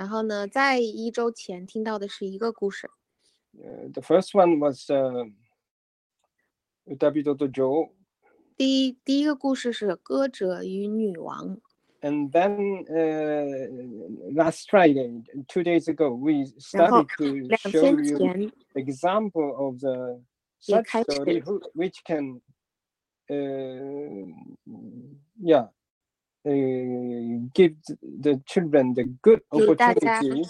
然后呢，在1周前听到的是一个故事。 The first one was Utabido to Joe. 第一个故事是歌者与女王。 And then last Friday, 2 days ago, we 然后 started to 2 show 天 you 前 example of the 也 such 开始 story which can give the children the good 给大家 opportunity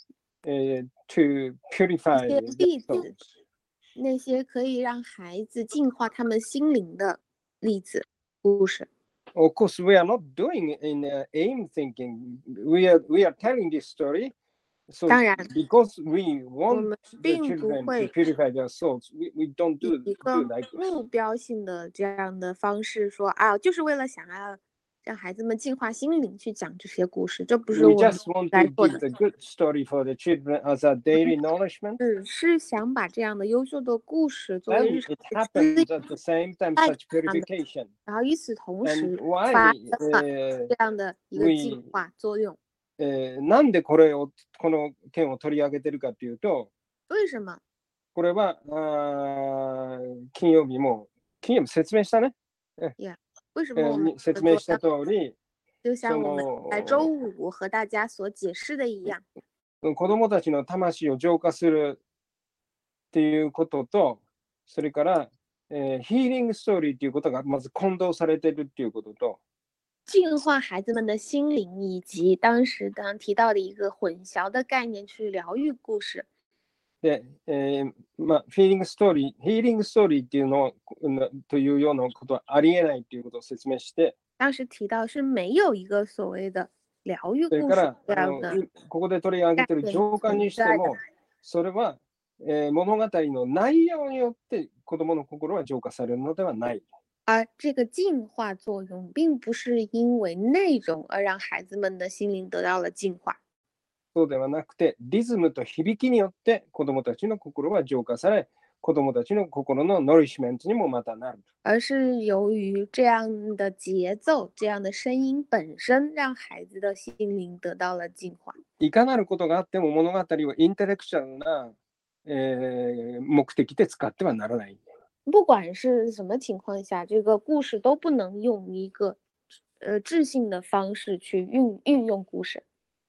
to purify 一些例 their 子， souls. 那些可以让孩子净化他们心灵的例子故事。 Of course, we are not doing in aim thinking. We are telling this story. So 当然 because we 我 want 们 the 并不 children to 会 purify their souls, we don't 以 do 一个 like this. 目标性的这样的方式说啊，就是为了想要让孩子们净化心灵去讲这些故事，这不是 We 我们 just want 来 to 做 give 的。 the good story for the children as a daily nourishment. 只是想把这样的优秀的故事作为 And 日常 it 的 happens at the same time 带 such 给他们， purification. 然后与此同 And 时 why 发生了这样的一个净化作用。 なんでこの件を取り上げてるかというと、 为什么？ これは金曜日説明したね。 为什么我们説明した通り、 就像我们在周5和大家所解释的一样， 子供たちの魂を浄化するっていうことと、それから、ヒーリングストーリーっていうことがまず混同されてるっていうことと、 净化孩子们的心灵，以及当時刚刚提到的一个混淆的概念是疗愈故事。 で、ヒーリングストーリーっていうのというようなことはありえないっていうことを説明して、 当時提到是没有一个所谓的疗愈それ故事から这样的ここで取り上げてる浄化にしても、それは、物語の内容によって子供の心は浄化されるのではない。 而这个净化作用并不是因为内容而让孩子们的心灵得到了净化。 そうではなくて、リズムと響きによって子供たちの心は浄化され、子供たちの心のノリシメントにもまたなる。 而是由于这样的节奏、这样的声音本身，让孩子的心灵得到了净化。 いかなることがあっても物語をインテレクチャルな、目的で使ってはならない。 不管是什么情况下，这个故事都不能用一个智性的方式去运用故事。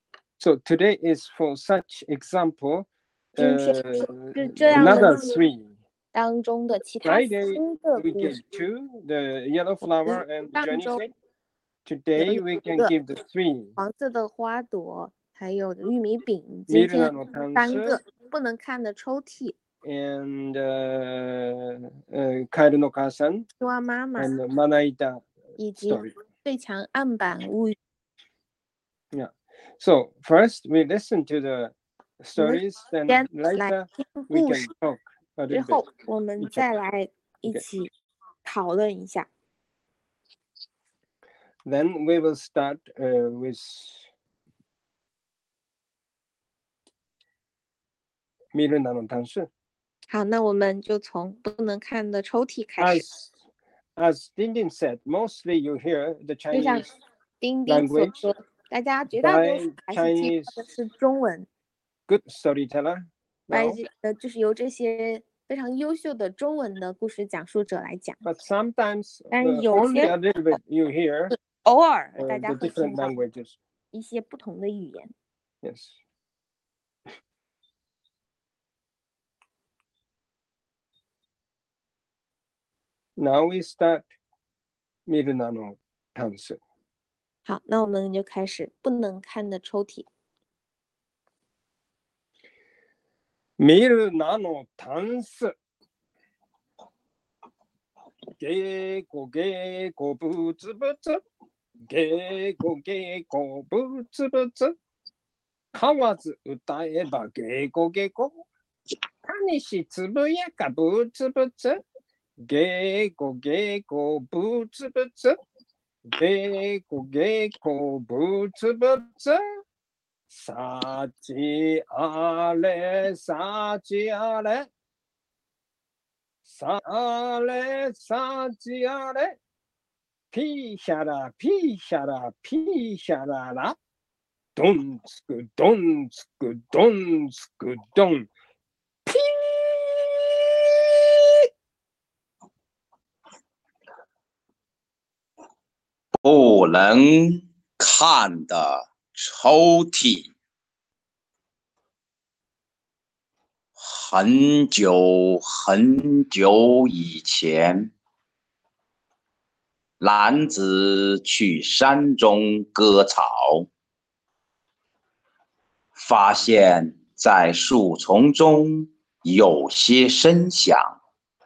So today is for such example, 今天是这样 another 的 three. 当中的其他 Friday 新的 we 故 gave 事。 two, the yellow flower and the 上 Johnny 周 seed. Today we can give the three. 黄色的花朵，还有玉米饼。 ミルナ今天のタン 3个ス不能看的抽屉。 and カエルの母さん青蛙妈妈 and まな板以及 story. 最强案板物语。 Yeah. So first we listen to the stories, then 先 later 来听 we 故 can 事， talk a 之 little 后 bit. 我们再来一起讨论一下。 Then we will start with ミルナのタンス。 好，那我们就从不能看的抽屉开始。 As Dindin said, mostly you hear the 就像 Chinese 丁丁所 language 说，大家绝大多数还是听到的是中文， good storyteller. 就是由这些非常优秀的中文的故事讲述者来讲。 But sometimes 但是有 only 些 a little bit you hear 偶尔大 the 家会 different 听到 languages. 一些不同的语言。 Yes. Now we start ミルナのタンス。 好，那我们就開始不能看的抽屉。 ミルナのタンス。ゲーコゲーコブツブツ。ゲーコゲーコブツブツ。買わず歌えばゲーコゲーコ。たにしつぶやかブツブツ。ゲーコゲーコブツブツ。ゲーコゲーコブツブツ。さちあれさちあれ。さあれさちあれ。ピーヒャラピーヒャラピーヒャララ。 咚哧个咚哧个咚哧个咚，噼！ 不能看的抽屉。很久很久以前，男子去山中割草，发现在树丛中有些声响，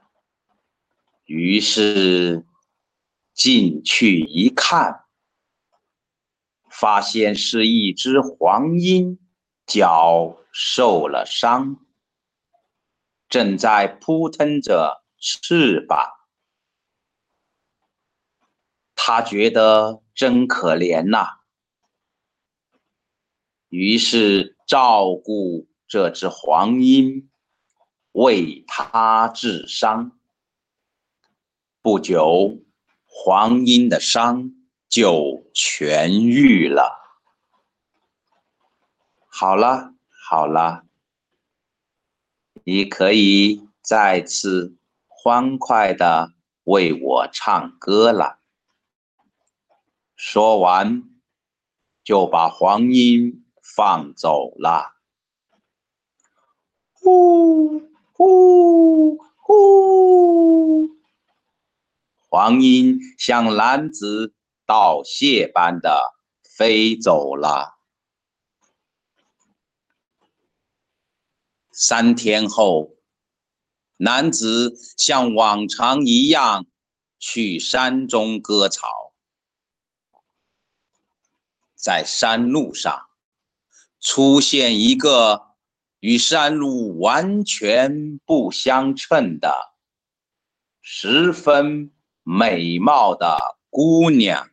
于是进去一看，发现是一只黄莺脚受了伤，正在扑腾着翅膀。他觉得真可怜呐，于是照顾这只黄莺，为它治伤。不久，黄莺的伤就痊愈了。好了，好了，你可以再次欢快地为我唱歌了。说完，就把黄莺放走了。呼呼呼！黄莺向男子道谢般的飞走了。3天后，男子像往常一样去山中割草。在山路上，出现一个与山路完全不相称的、十分美貌的姑娘。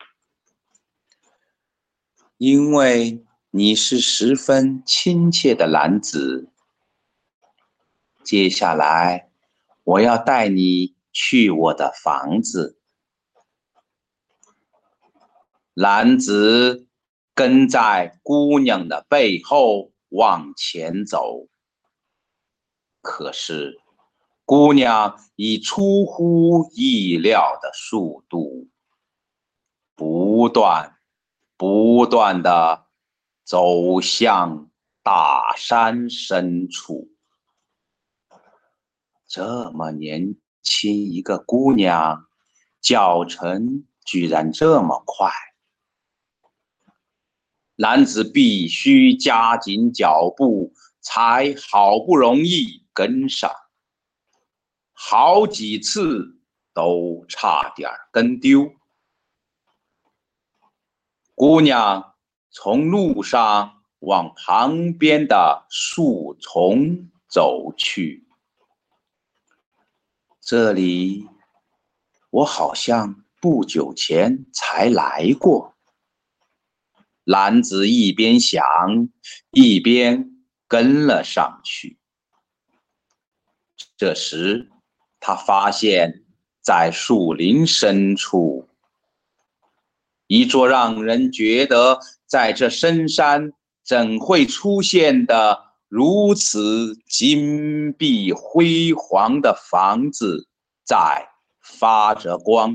因为你是十分亲切的男子，接下来我要带你去我的房子。男子跟在姑娘的背后往前走，可是姑娘以出乎意料的速度，不断地走向大山深处。这么年轻一个姑娘，脚程居然这么快。男子必须加紧脚步，才好不容易跟上，好几次都差点跟丢。姑娘从路上往旁边的树丛走去。这里我好像不久前才来过。男子一边想，一边跟了上去。这时，他发现在树林深处，一座让人觉得在这深山怎会出现的如此金碧辉煌的房子在发着光。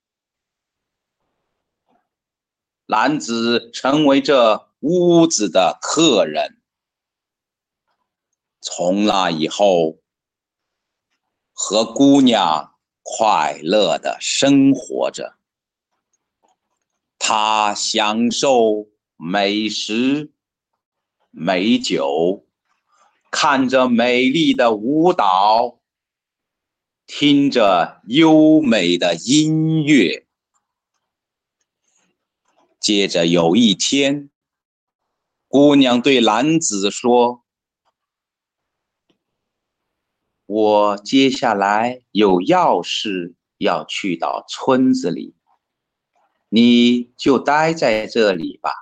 男子成为这屋子的客人。从那以后，和姑娘快乐地生活着。他享受美食、美酒，看着美丽的舞蹈，听着优美的音乐。接着有一天，姑娘对男子说：“我接下来有要事要去到村子里，你就待在这里吧。”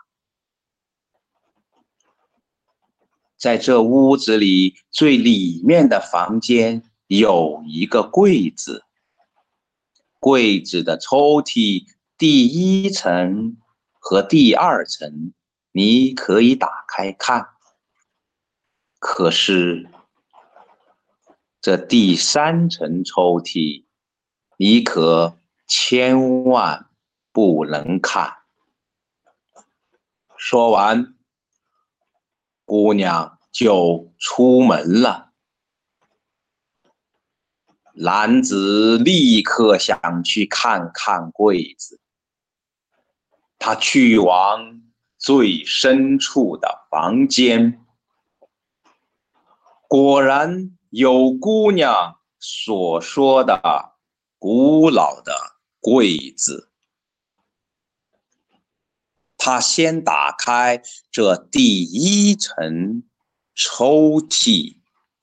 在这屋子里最里面的房间有一个柜子，柜子的抽屉第1层和第2层你可以打开看。可是这第3层抽屉，你可千万不能看。说完，姑娘就出门了。男子立刻想去看看柜子，他去往最深处的房间，果然有姑娘所说的古老的柜子。他先打开这第1层抽屉，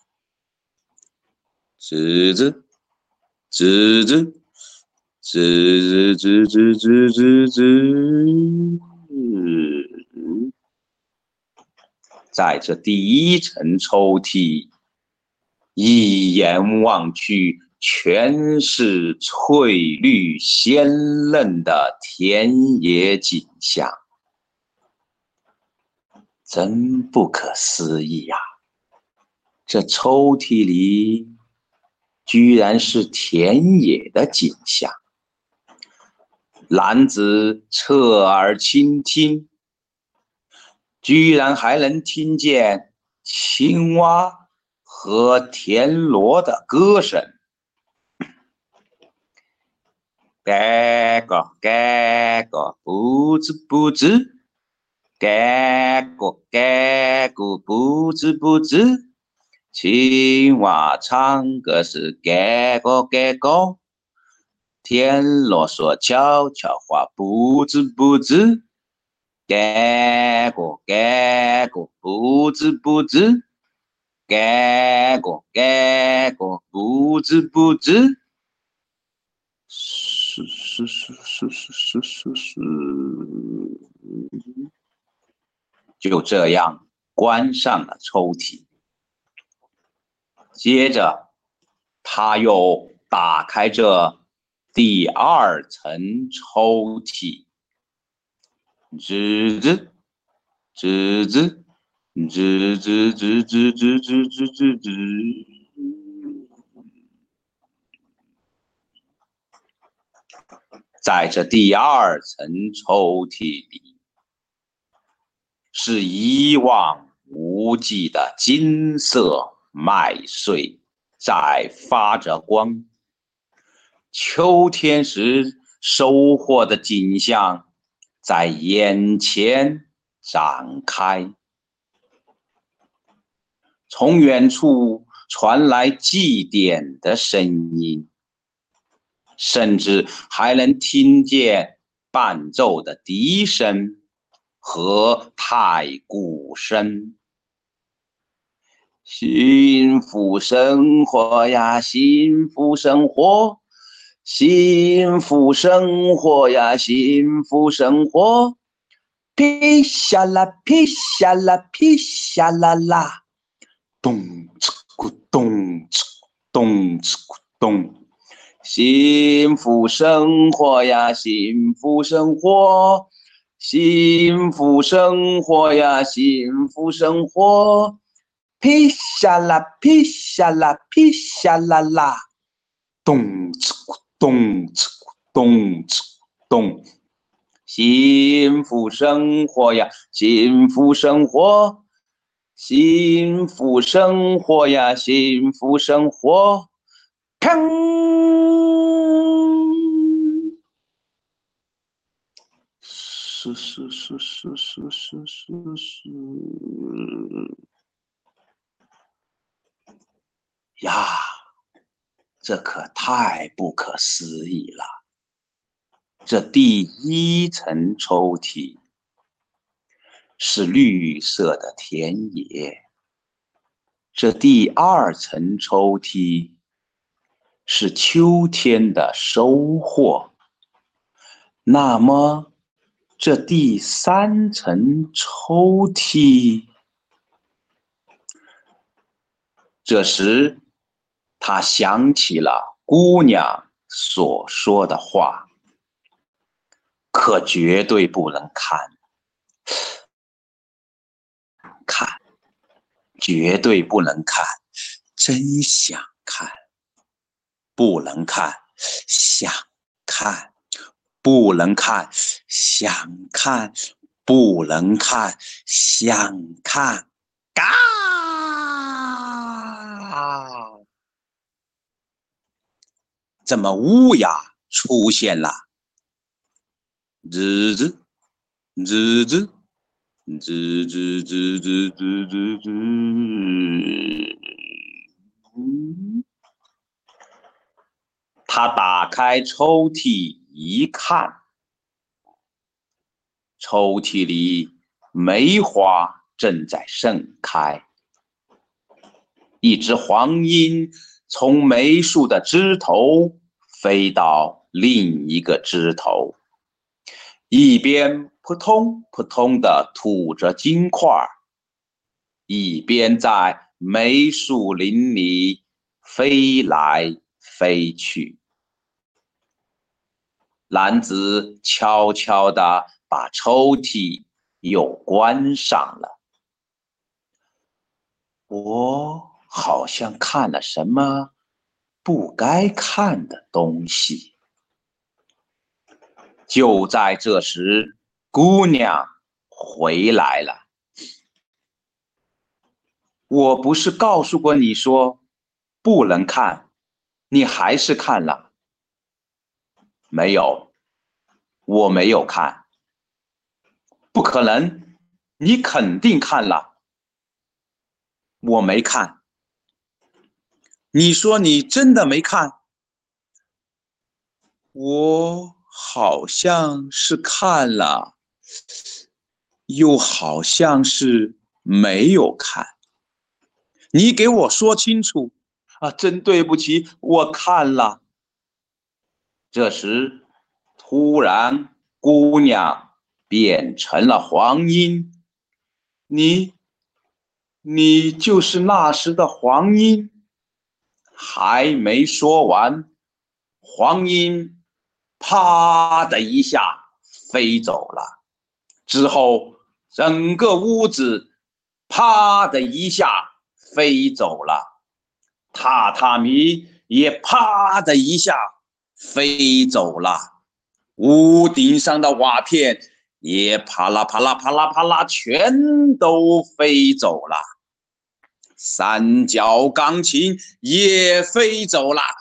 吱吱吱吱吱吱吱吱吱吱，在这第1层抽屉，一眼望去，全是翠绿鲜嫩的田野景象。真不可思议呀！这抽屉里居然是田野的景象。男子侧耳倾听，居然还能听见青蛙和田螺的歌声。嘎嘎嘎嘎，不知不知。嘎咕嘎咕，不知不知，青蛙唱歌是嘎咕嘎咕，田螺说悄悄话，不知不知，嘎咕嘎咕，不知不知，嘎咕嘎咕，不知不知，是。就这样关上了抽屉。接着，他又打开这第2层抽屉，吱吱吱吱吱吱吱吱吱吱吱吱。在这第2层抽屉里，是一望无际的金色麦穗在发着光。秋天时收获的景象在眼前展开。从远处传来祭典的声音，甚至还能听见伴奏的笛声和太鼓声。幸福生活呀，幸福生活，幸福生活呀，幸福生活，噼下啦噼下啦噼下啦啦，咚哧咕咚哧咚哧咕咚。幸福生活呀，幸福生活，幸福生活呀，幸福生活，噼下啦噼下啦噼下啦啦，咚哧咕咚哧咕咚哧咕咚。幸福生活呀，幸福生活，幸福生活呀，幸福生活，砰！是呀，这可太不可思议了。这第1层抽屉是绿色的田野，这第2层抽屉是秋天的收获。那么这第3层抽屉，这时他想起了姑娘所说的话，可绝对不能看。 看，绝对不能看，真想看，不能看，想看，不能看，想看，不能看，想看，嘎！怎么乌鸦出现了？吱吱吱吱吱吱吱吱吱吱吱。他打开抽屉一看，抽屉里梅花正在盛开。一只黄莺从梅树的枝头飞到另一个枝头，一边扑通扑通地吐着金块，一边在梅树林里飞来飞去。男子悄悄地把抽屉又关上了。我好像看了什么不该看的东西。就在这时，姑娘回来了。我不是告诉过你说不能看，你还是看了？没有，我没有看。不可能，你肯定看了。我没看。你说你真的没看？我好像是看了，又好像是没有看。你给我说清楚啊！真对不起，我看了。这时，突然，姑娘变成了黄莺。你就是那时的黄莺？还没说完，黄莺啪的一下飞走了。之后，整个屋子啪的一下飞走了，榻榻米也啪的一下飞走了，屋顶上的瓦片也啪啦啪啦啪啦啪啦全都飞走了，三角钢琴也飞走了。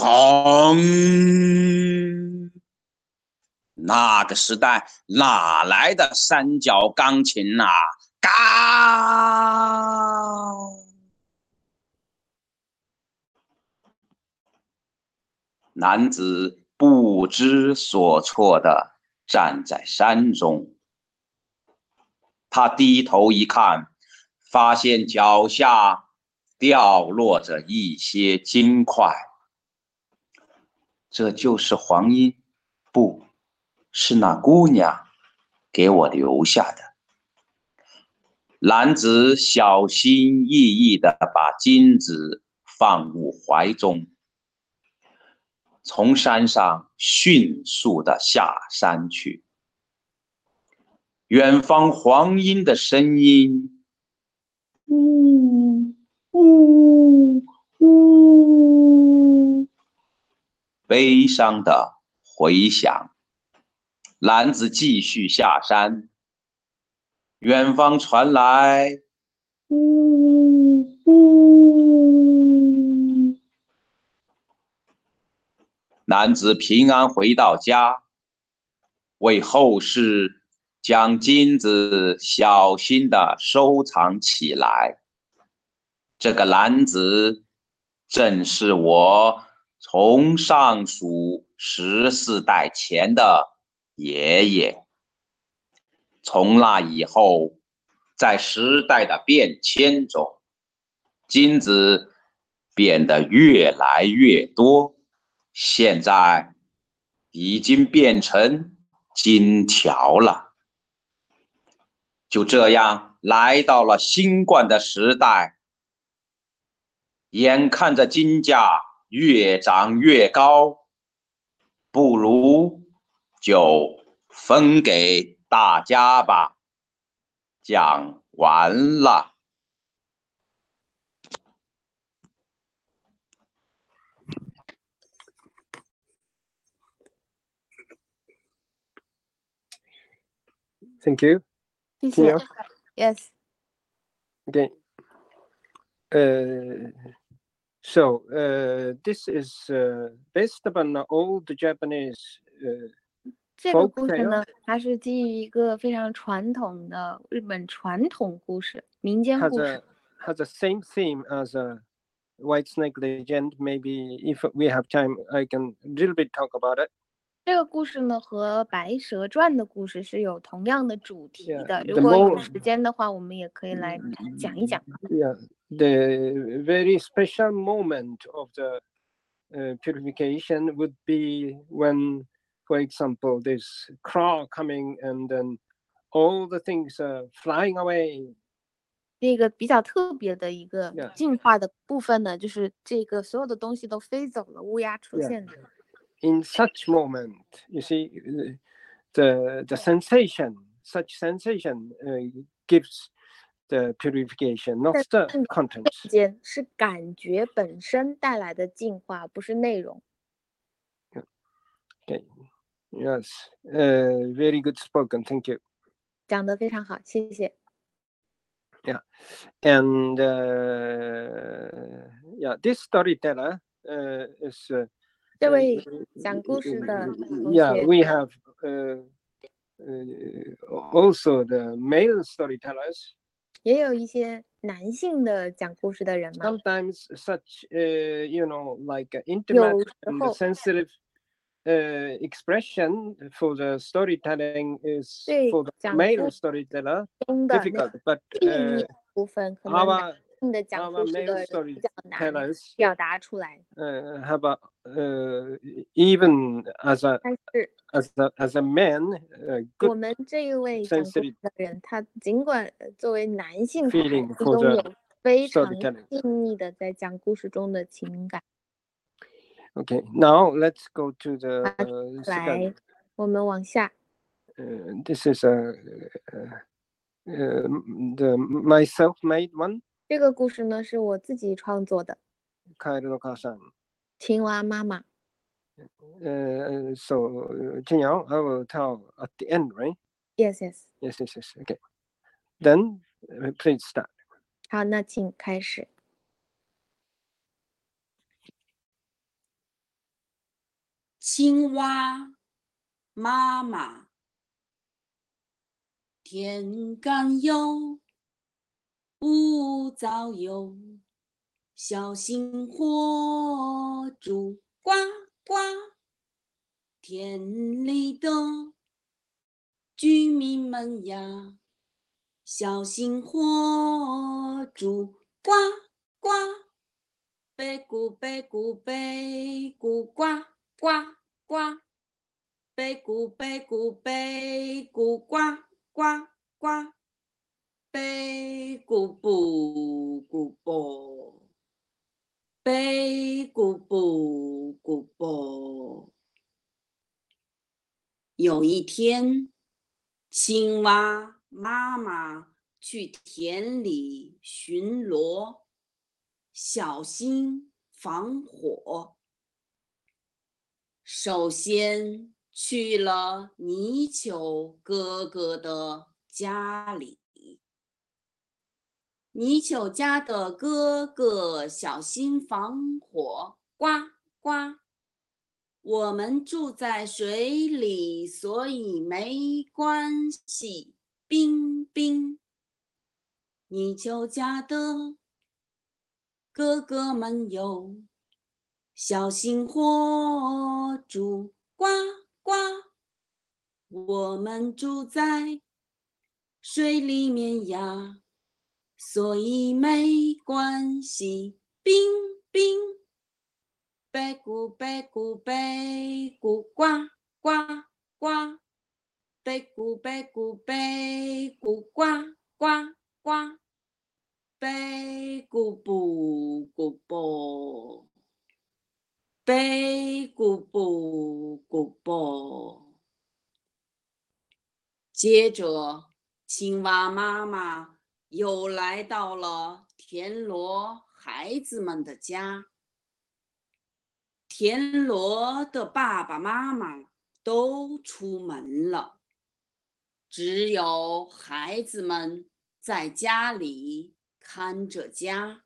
咣！那个时代哪来的三角钢琴啊？嘎！男子不知所措地站在山中，他低头一看，发现脚下掉落着一些金块。这就是黄莺，不是那姑娘给我留下的。男子小心翼翼地把金子放入怀中，从山上迅速地下山去。远方黄莺的声音，呜呜呜，悲伤地回响。男子继续下山，远方传来呜呜。男子平安回到家，为后事将金子小心地收藏起来。这个男子正是我从上数14代前的爷爷。从那以后，在时代的变迁中，金子变得越来越多，现在已经变成金条了。就这样来到了新冠的时代，眼看着金价越涨越高，不如就分给大家吧。讲完了。 Thank you. 谢谢。 听有 Yes. Okay. So this is based upon an old Japanese 这个 folk 故事 tale. 呢，它是基于一个非常传统的日本传统故事，民间 Has 故事。 the same theme as a White Snake Legend. Maybe if we have time, I can a little bit talk about it. 这个故事呢和《白蛇传》的故事是有同样的主题 Yeah, 的。 the 如果有 more 时间的话，我们也可以来讲一讲。 yeah, the very special moment of the purification would be when, for example, there's crow coming and then all the things are flying away. 这个比较特别的一个 Yeah. 进化的部分呢，就是这个所有的东西都飞走了，乌鸦出 Yeah. 现的。 In such moment, you see, the sensation, such sensation gives the purification, not the 瞬 contents. 间是感觉本身带来的进化，不是内容。 Okay. Yes. Very good spoken. Thank you. 讲得非常好，谢谢。 And yeah, this storyteller is 这位讲故事的同 yeah, 学 we have also the male storytellers. 也有一些男性的讲故事的人嘛， Sometimes such like intimate 有时 and 候 sensitive expression for the storytelling is 对 for the 讲 male 故 storyteller 中的那 difficult, but 细腻部分，可能男 our 性的讲 our 故事 male 的人比较难 storytellers 表达出来。 have a even as a 但是 as a man 我 good 们这一位讲故事 sensitive 的人，他尽管作为男性，他还 feeling 是 for 拥 the 有非常 storytelling. 细腻的在讲故事中的情感。 Okay, now let's go to the 来， second. 我们往下。 This is the my self-made one. 这个故事呢是我自己创作的， Kaeru no Kaa-san. 青蛙妈妈。 So Jinyao, I will tell at the end, right? Yes, yes. Yes. Okay. Then please start. 好，那请开始。 青蛙妈妈，天干有，雾早有，小心火烛呱呱。田里的居民们呀，小心火烛呱呱。白咕白咕白咕呱呱呱，白咕白咕白咕呱呱呱，白咕不咕啵，白咕不咕啵。有一天，青蛙妈妈去田里巡逻，小心防火。首先去了泥鳅哥哥的家里。泥鳅家的哥哥小心防火，呱呱。我们住在水里，所以没关系。冰冰，泥鳅家的哥哥们哟，小心火烛，呱呱。我们住在水里面呀，所以没关系。冰冰。白咕白咕白咕呱呱呱，白咕白咕白咕呱呱呱，白咕不咕啵，白咕不咕啵。接着，青蛙妈妈又来到了田螺孩子们的家。田螺的爸爸妈妈都出门了，只有孩子们在家里看着家。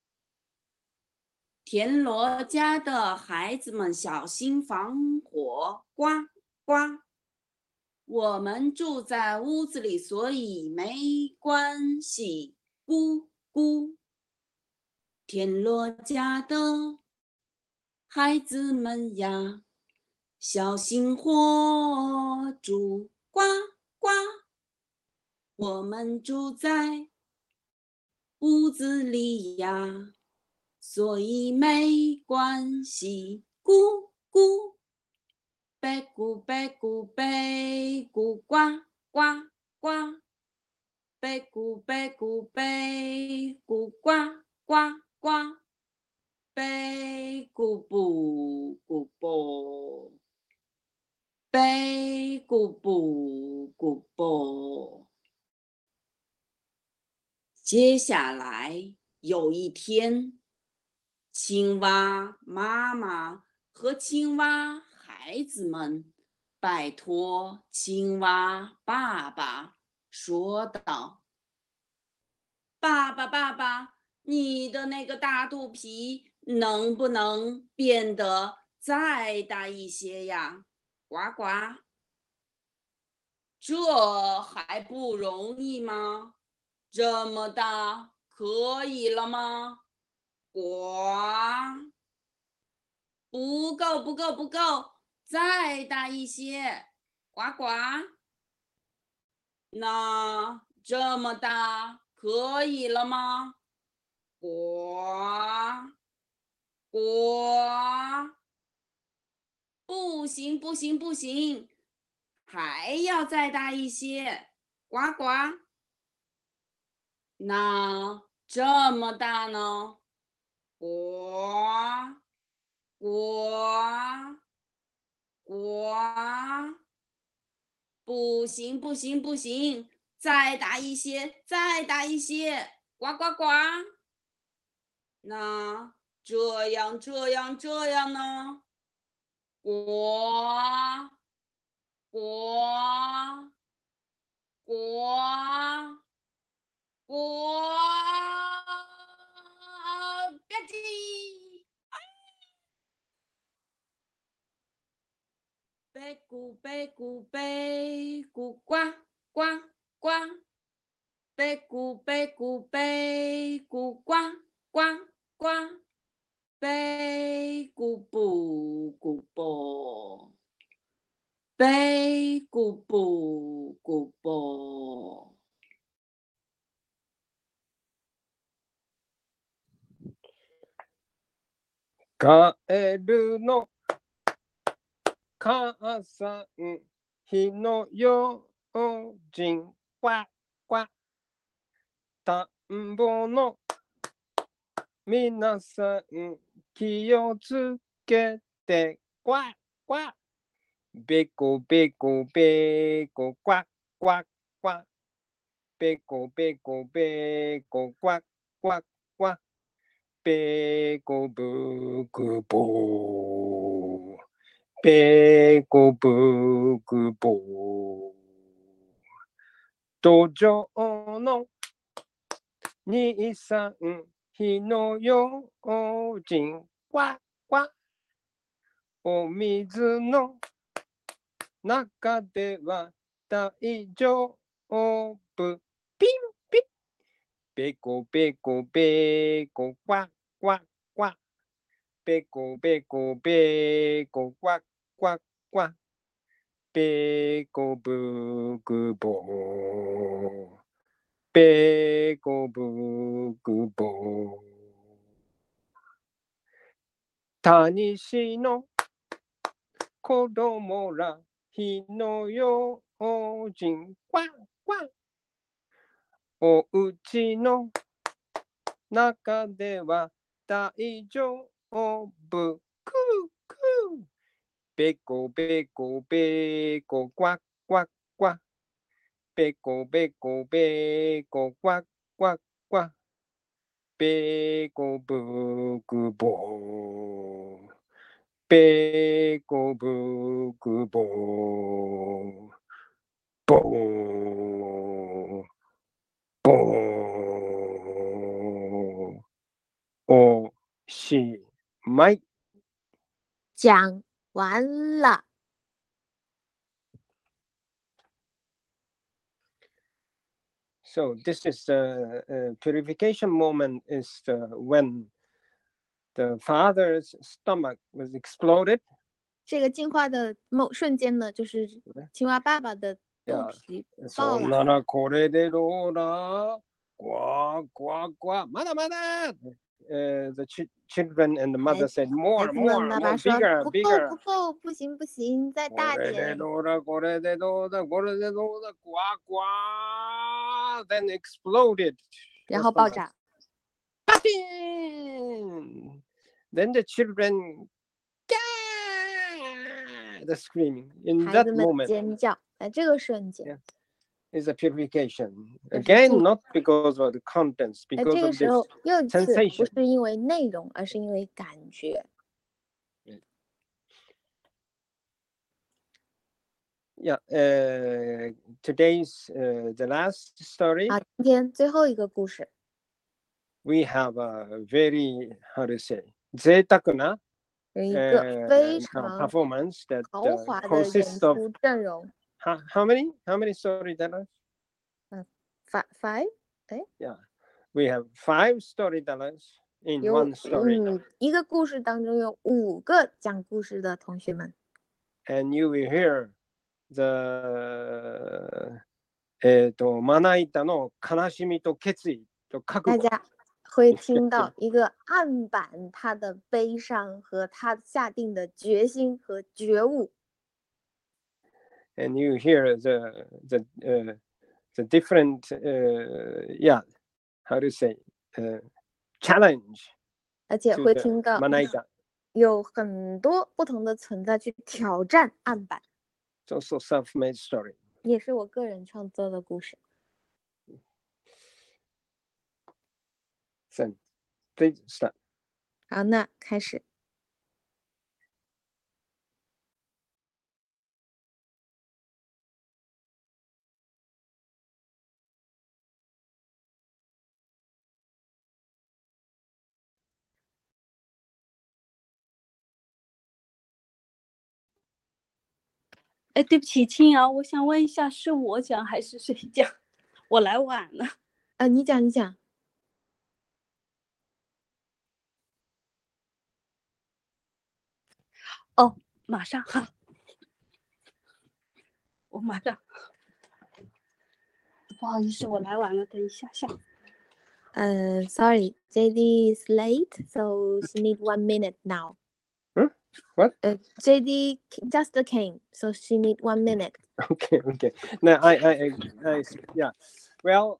田螺家的孩子们小心防火，呱呱。我们住在屋子里，所以没关系，咕咕。田螺家的孩子们呀，小心火烛，呱呱。我们住在屋子里呀，所以没关系，咕咕。白咕白咕白咕呱呱呱，白咕白咕白咕呱呱呱，白咕不咕啵，白咕不咕啵。接下来有一天，青蛙妈妈和青蛙孩子们拜托青蛙爸爸说道：“爸爸，爸爸，你的那个大肚皮能不能变得再大一些呀？呱呱，这还不容易吗？这么大可以了吗？呱，不够，不够，不够，再大一些，呱呱。那这么大可以了吗？呱呱，不行，不行，不行，还要再大一些，呱呱。那这么大呢？呱呱呱，不行，不行，不行，再大一些，再大一些，呱呱呱。那这样呢？呱呱呱呱，吧唧！白咕白咕白咕呱呱呱，白咕白咕白咕呱呱呱，白咕不咕啵，白咕不咕啵。 カエルの母さん、火の用心、わわ。田んぼの皆さん、気をつけて、わわ。べこべこべこ、呱呱呱。べこべこべこ、呱呱呱。べこぶくぼー。べこぶくぼー。土壌の兄さん、火の用心、わわ。お水の中では大丈夫。ピンピン。べこべこべこ、わわわ。べこべこべこ、わわわ。べこぶくぼー。べこぶくぼー。タニシの子供ら、火の用心、わわ。おうちの中では大丈夫。くく。べこべこべこ、呱呱呱。べこべこべこ、呱呱呱，别个不个啵，别个不个啵，啵啵，おしまい。 讲完了。 So this is the purification moment is when the father's stomach was exploded. 这个进化的瞬间呢，就是青蛙爸爸的肚 Yeah. 皮爆そん了。 ならこれでどうだ？呱呱呱！まだまだ！The children and the mother said 孩 more, 子们 more, 爸爸 more, 说 bigger, 不够 bigger. 不够，不行不行，再大これで点。 どうだ？これでどうだ？これでどうだ？呱呱！Then exploded. 然后爆炸。 Then the children, the screaming. In 孩 that 子们 moment 尖叫，在这个瞬间， is a purification. 就是 Again, 进 not because of the contents, 在 because 这个 of 时 this 候又一次不 sensation. 是因为内容，而是因为感觉。 Yeah. Today's the last story. 好，今天最后一个故事， We have a very how to say 贅沢な有一个非常 performance that 豪华的演 consists of 出阵容。 how many storytellers? Five， Yeah, we have 5 storytellers in 有 one story, 一个故事当中有5个讲故事的同学们， and you will hear the まな板の悲しみと決意と覚悟。 大家会听到一个案板他的悲伤和他下定的决心和觉悟。 And you hear the different how to say challenge 而且 to 会 the 听到まな板。 有很多不同的存在去挑战案板， It's also self-made story. 也是我个人创作的故事。 So please start. 好，那开始。 哎，对不起，青瑶，我想问一下，是我讲还是谁讲？我来晚了。 你讲，你讲。 哦，马上哈，我马上。不好意思，我来晚了，等一下下。 Sorry, JD is late, so she need 1 minute now. What? JD just came, so she need 1 minute. Okay. Now I yeah. Well,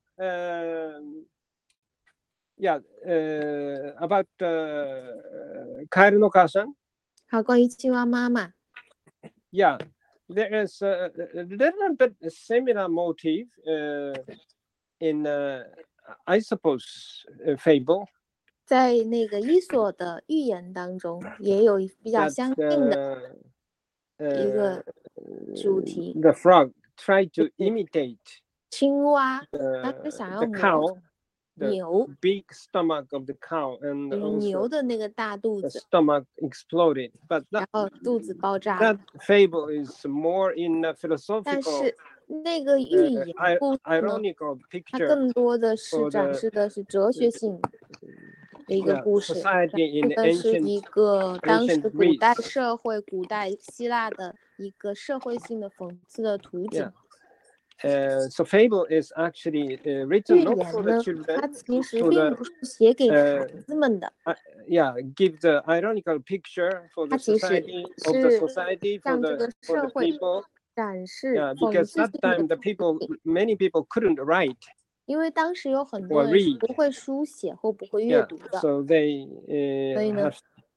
about カエルの母さん。 好，关于青蛙妈妈。 Yeah, there is a little bit similar motive in I suppose fable. 在那个伊索的寓言当中，也有比较 that 相近的一个主题。 the frog tried to imitate 青蛙当时 the 想要 cow, the 牛， big stomach of the cow, and 就是牛 also 的那个大肚 the 子， stomach exploded. But 然 that, 后肚子爆炸 that fable is more in a 但 philosophical, 是那个寓言故事呢， ironical 它 picture 更多的是 for 展 the 示的是哲学性的一个故事， society in 这个是一 ancient 个当时 ancient 古代 Greece. 社会、古代希腊的一个社会性的讽刺的图景。 So fable is actually 寓 written not 言 for the 呢， children, 它其实 for 并 the 不是写给孩子们的， give the ironical picture for the 它其实 society of the 是 society for 让这 the 个 for 社 the 会 people. 展示 Because 讽刺 that 性 time 的 the 图 people 景。 many people couldn't write. 因为当时有很多 or 人是 read. 不会书写或不会阅 Yeah, 读的， so they 所以呢 have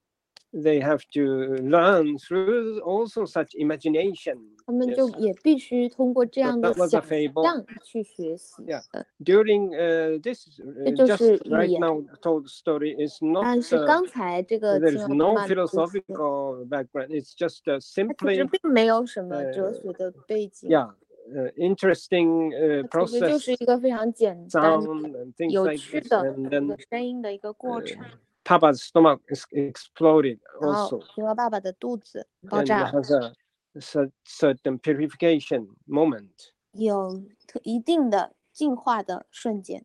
they have to learn through also such imagination. 他们 Yes. 就也必须通过这 So 样的 that was a 想 fable. 象去学习。 Yeah. During this, 这就 just 是寓 right 言。 now told story is not 但是刚才这个 there 青 is 蛙妈 no 妈的故事， philosophical background. It's just 它其实 simply 并没有什么哲学的背景， yeah, interesting 它其实就 process, 是一个非常简单、 sound and things 有 like 趣 this. 的 And 一 then 个声音的一个过程。 Papa's stomach is exploded 然后 also 青蛙爸爸的肚子爆 and 炸， has a certain purification moment. 有一定的进化的瞬间。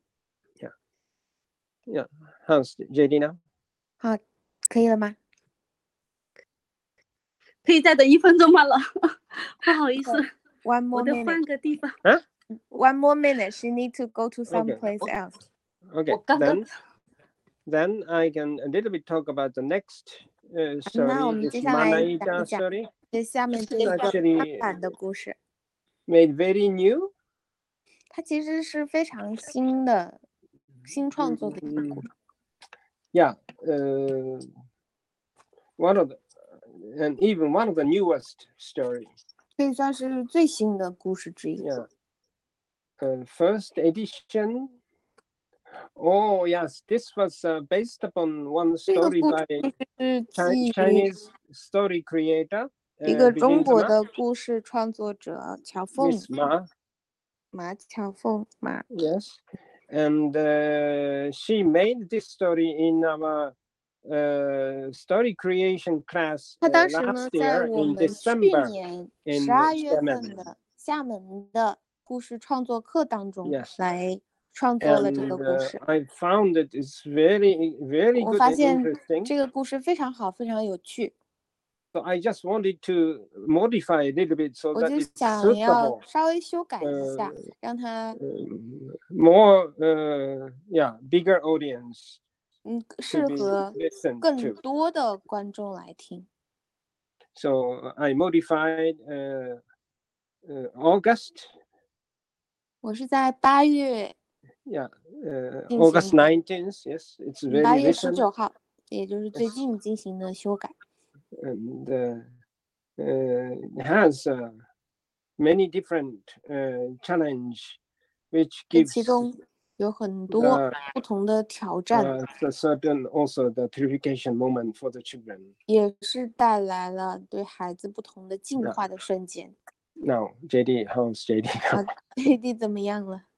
Yeah. How's JD now? 好，可以了吗？ 可以再等1分钟吗，老？不好意思， One 我 more 得 minute. 换个地方。 One more minute. She need to go to someplace else. Okay. 我刚刚 Then I can a little bit talk about the next 那我 story, 们 this 接下来讲一 Manaida 讲 story, 这下面这个 actually 翻版的故事。 made very new. 它其实是非常新创作的一个故事。 Yeah. One of the, and even one of the newest story. 可以算是最新的故事之一。 Yeah. First edition. Oh yes, this was based upon one 这个 story 故 by 事是基于 Chinese story creator 一个中国 Bidin 的故事创作者乔凤 Miss Ma. 马巧凤马。 Yes, and she made this story in our story creation class 他当时 last 呢，在 year 我 in 们去 December 年 in 12月份 Xiamen. 的厦门的故事创作课当中 Yes. 来创作了这 And 个故事。 I found it is very, very 我 good 发 and 现 interesting. 这个故事非常好，非常有趣。 So I just wanted to modify a little bit so 我 that 就 it's 想要 suitable, 稍微修改一下，让它 more, yeah, bigger audience 适 to be 合 listened 更 to. 多的观众来听。 So I modified August, 我是在8月 yeah, 进 August 行的 19th. Yes, it's 8 very 月 recent, 19号，也就是最近进行的修改。 and it has many different challenge, which 这 gives 其中有很多不同的挑战， a certain also the purification moment for the children. 也是带来了对孩子不同的进化的瞬间。 Now, JD, how's JD 啊 now? ，JD 怎么样了？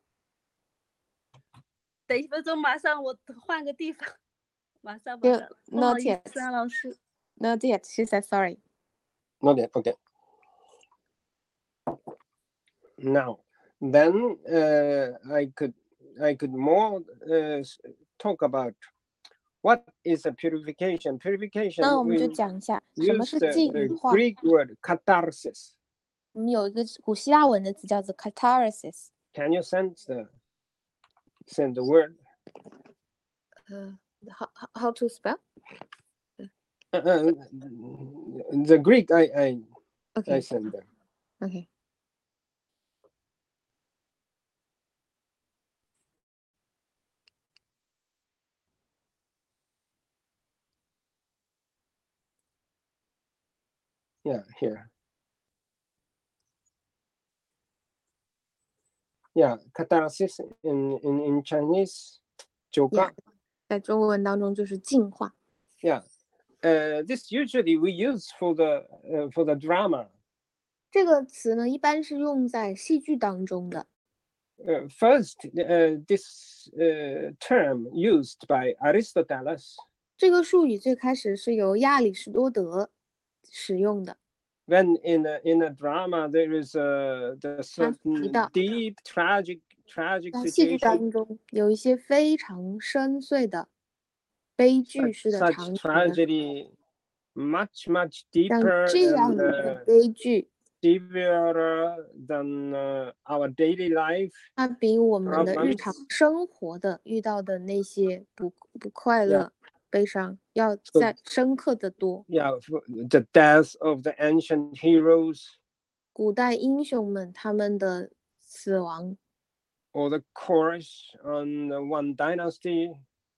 等1分钟，马上我换个地方，马上。 就不好 not 意 yet, 思啊，老师。 not yet. She said sorry. Not yet. Okay. Now, then I could more talk about what is a purification. Purification. 那我们就 we 讲一下什么 use 是 the 净化。 Greek word catharsis. 我们有一个古希腊文的词叫做 catharsis。 Can you send the word? How to spell? The Greek I Okay. send them. Okay. Yeah, here. Yeah, catharsis in Chinese, 九个 Yeah. 在中文当中就是净化。 Yeah, this usually we use for the drama. 这个词呢，一般是用在戏剧当中的。 First, this term used by Aristotle 这个术语最开始是由亚里士多德使用的。 when in a drama there is the certain 提到 deep tragic 在戏剧 situation. 当中有一些非常深邃的悲剧式的 Such 场景呢， tragedy much 让 deeper 这样 and 的悲剧， severer than our daily life. 它比我们的日 problems. 常生活的遇到的那些不快乐、悲伤要再深刻的多。 Yeah, the death of the ancient heroes 古代英雄们他们的死亡， or the course on one dynasty.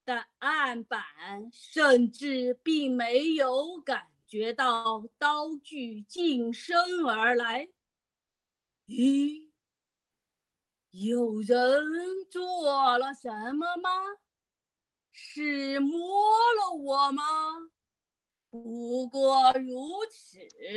但案板甚至并没有感觉到刀具近身而来。咦，有人做了什么吗？是摸了我吗？不过如此。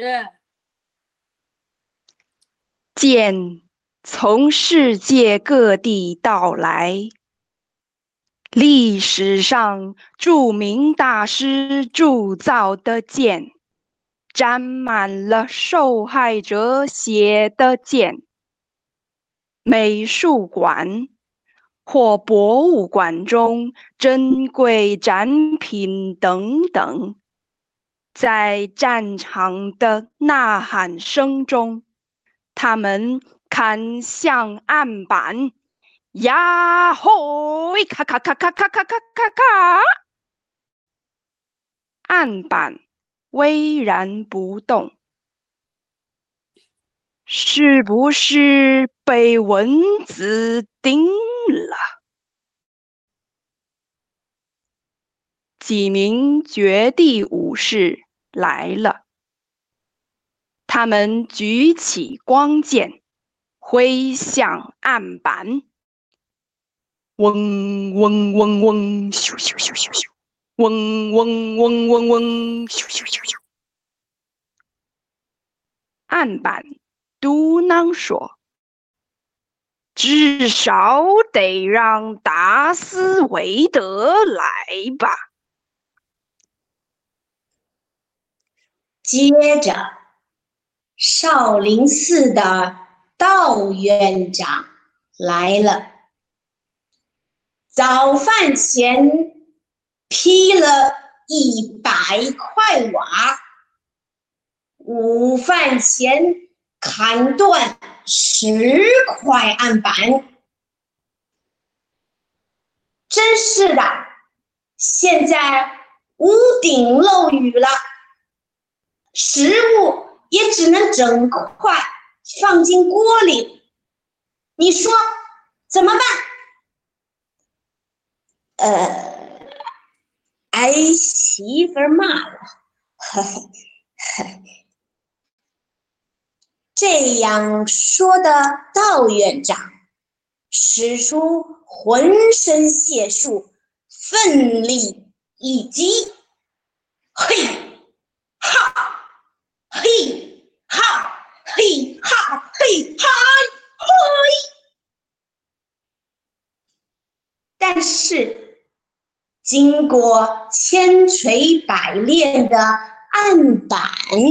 剑从世界各地到来，历史上著名大师铸造的剑，沾满了受害者血的剑，美术馆或博物馆中珍贵展品等等，在战场的呐喊声中，他们砍向案板，呀吼！咔咔咔咔咔咔咔咔咔，案板巍然不动。是不是被蚊子叮了？几名绝地武士来了，他们举起光剑，挥向案板。嗡嗡嗡嗡，咻咻咻咻咻，嗡嗡嗡嗡嗡，咻咻咻咻。案板嘟囔说：“至少得让达斯维德来吧。” 接着，少林寺的道院长来了。早饭前劈了100块瓦，午饭前砍断10块案板。真是的，现在屋顶漏雨了，食物也只能整块放进锅里，你说怎么办？挨媳妇骂了，这样说的道院长使出浑身解数，奋力一击，嘿哈嘿哈嘿哈嘿哈嘿！但是经过千锤百炼的案板，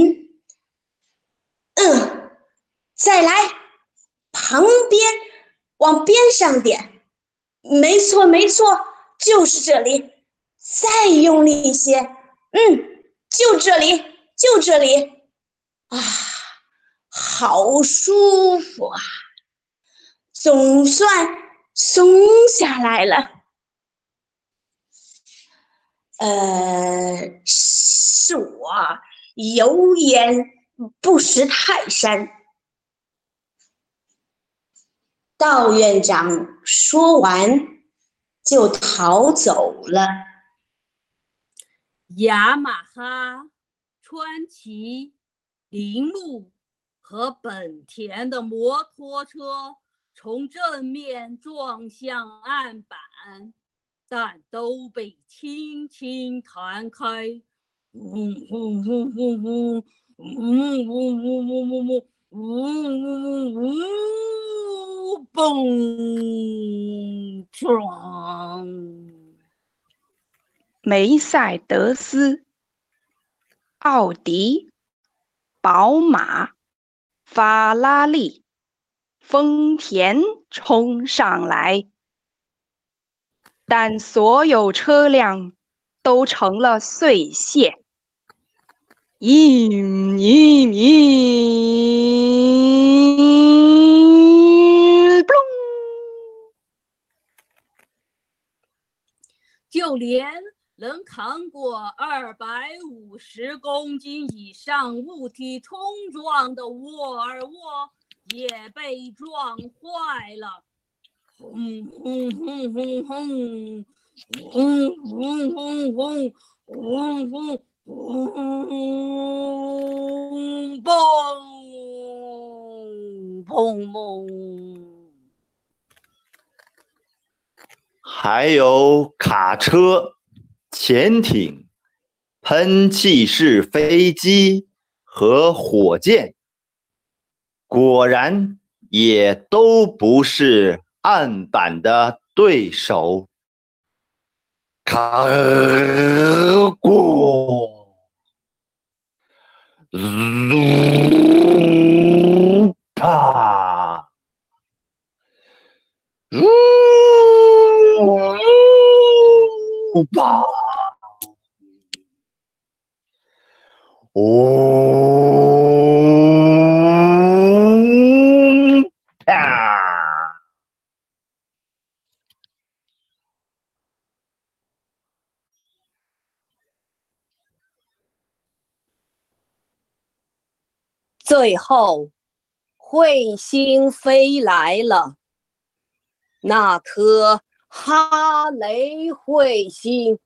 再来，旁边，往边上点，没错没错，就是这里，再用力一些，就这里，就这里，啊，好舒服啊，总算松下来了。是我有眼不识泰山。道院长说完就逃走了。 雅马哈、川崎、铃木和本田的摩托车从正面撞向案板，但都被轻轻弹开。嗡嗡嗡嗡嗡，嗡嗡嗡嗡嗡嗡，嗡嗡嗡，嘣！撞！ 梅赛德斯、奥迪、宝马、法拉利、丰田冲上来，但所有车辆都成了碎屑。嘤嘤嘤，嘣！ 就连能扛过250公斤以上物体冲撞的沃尔沃也被撞坏了。轰轰轰轰轰， 嗡嗡嗡嗡嗡嗡嗡，嘣砰砰。 还有卡车、潜艇、喷气式飞机和火箭，果然也都不是案板的对手。卡过，啪，啪，啪。 最后，彗星飞来了，那颗哈雷彗星，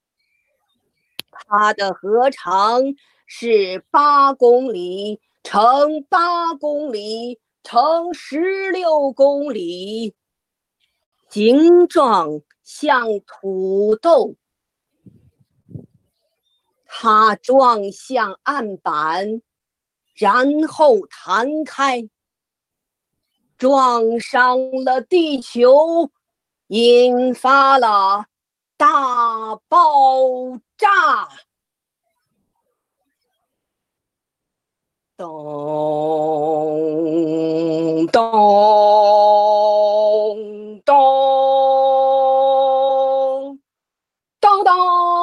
它的核长是8公里乘8公里乘16公里，形状像土豆。它撞向案板，然后弹开，撞上了地球，引发了大爆炸。咚咚咚咚咚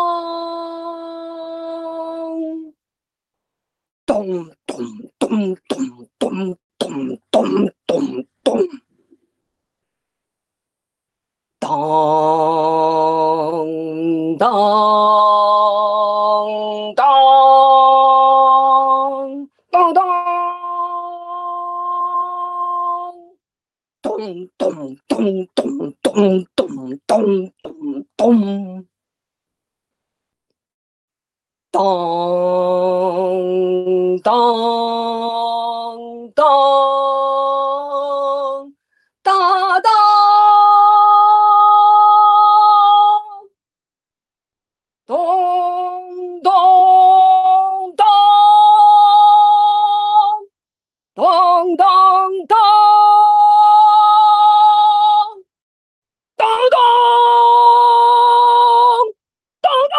咚咚咚咚咚咚咚咚咚，当当当当当，咚咚咚咚咚咚咚咚咚。当当当当当，咚咚咚咚咚咚咚咚咚咚。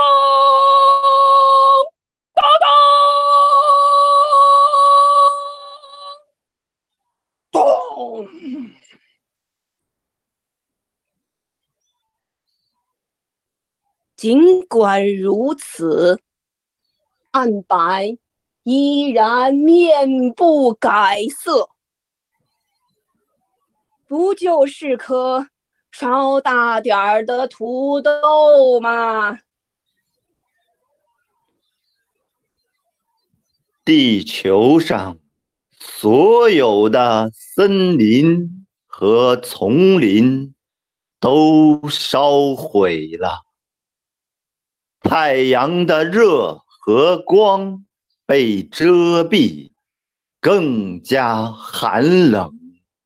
尽管如此，案板依然面不改色，不就是颗稍大点儿的土豆吗？ 地球上所有的森林和丛林都烧毁了，太阳的热和光被遮蔽，更加寒冷。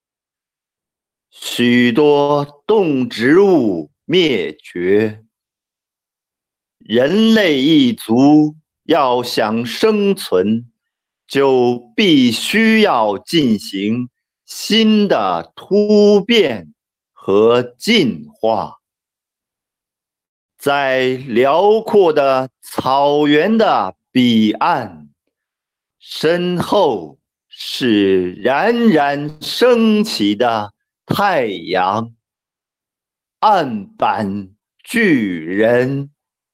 许多动植物灭绝，人类一族要想生存，就必须要进行新的突变和进化。在辽阔的草原的彼岸，身后是冉冉升起的太阳，案板巨人。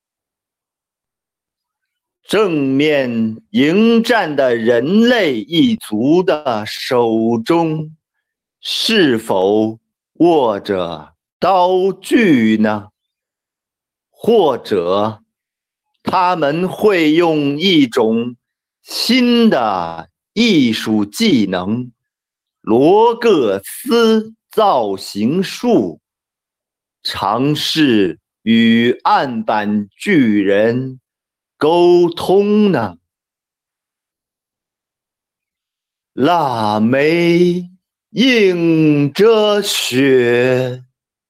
正面迎战的人类一族的手中，是否握着刀具呢？或者他们会用一种新的艺术技能——罗各斯造型术，尝试与案板巨人沟通呢？腊梅映着雪，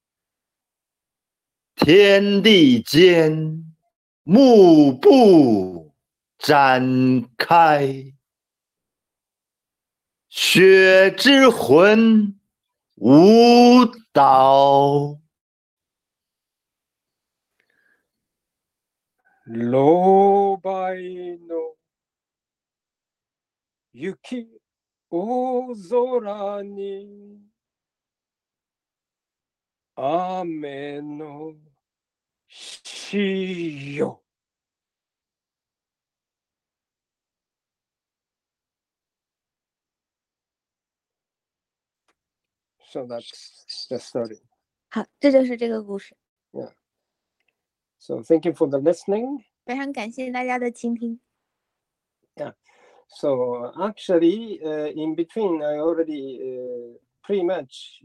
天地间幕布展开。雪之魂舞蹈。 ロバイの雪大空に雨の潮。So that's the story. 好，这就是这个故事。 Yeah. So thank you for the listening. 非常感谢大家的倾听。 So actually, in between, I already pretty much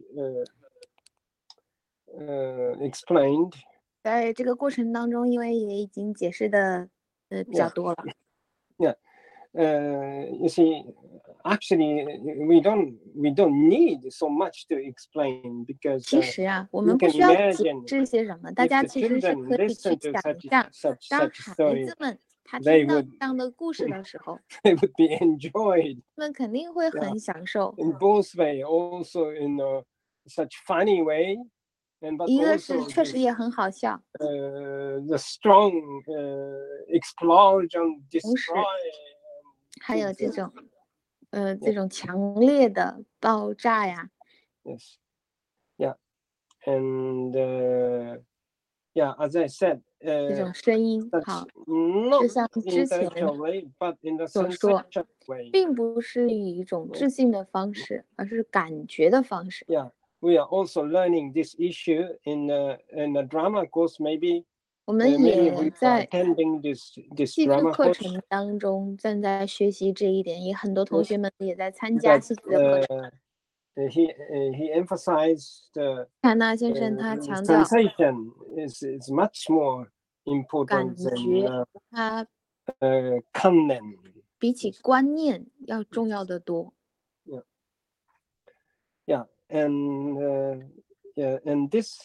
explained. 在这个过程当中，因为也已经解释的比较多了。 Yeah. You see, actually, we don't need so much to explain because 其实啊，我 you 们不 can 需要解 imagine 释些什么，大 if 家 the 其实是 children 可以去 listen to 想 such 象，当 such 孩 story, 子们他 they 听到 would 这样的故事的时候， they would be enjoyed 他们肯定会很享受。 in both way, also in such funny way, and but 一个是 also 确实 this, 也很好笑， the strong explosion 同时 destroy. 还有这种这种强烈的爆炸呀， Yes, yeah, and yeah, as I said, 这种声音， that's 好， not 就像之前 intellectual way, but in the 所说， sensation way. 并不是以一种智性的方式，而是感觉的方式。 Yeah, we are also learning this issue in the drama course. Maybe 我们 many 也 of you are 在 attending this 戏剧 drama 课 course. 程当中正在学习这一点，也很多同学们也在参加 That 戏剧的课程。 he emphasized 凯纳先生他强调 sensation is much more 感 important than 觉，它 content. 比起观念要重要的多。 Yeah, and yeah, and this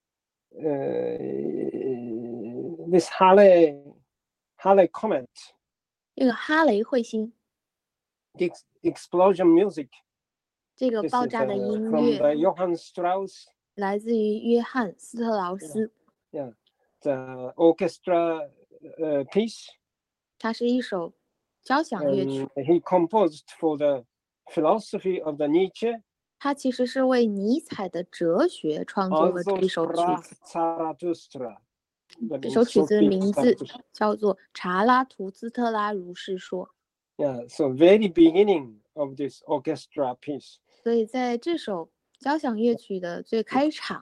Halley comet, 这个哈雷彗星， the explosion music, 这个 this 爆 is 炸的音 from 乐 the Johann Strauss. 来自于约翰斯特劳斯， Yeah, the orchestra piece. 它是一首交响乐曲， He composed for the philosophy of the Nietzsche. 它其实是为尼采的哲学创作了这一首曲子。 Zarathustra. 这首曲子的名字叫做《查拉图斯特拉如是说》。 Yeah, so very beginning of this orchestra piece. 所以在这首交响乐曲的最开场，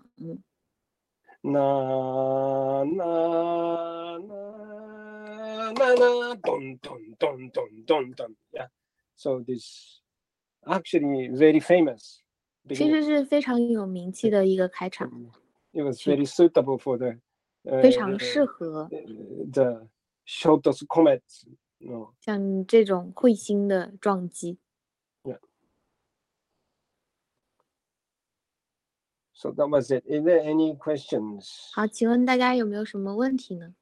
Na na na na na dun dun dun dun dun dun. Yeah, so this actually very famous. 其实是非常有名气的一个开场， It was very suitable for the 非常适合 the Shotos comet. No. 像这种彗星的撞击。 So that was it. Is there any questions? 好，请问大家有没有什么问题呢？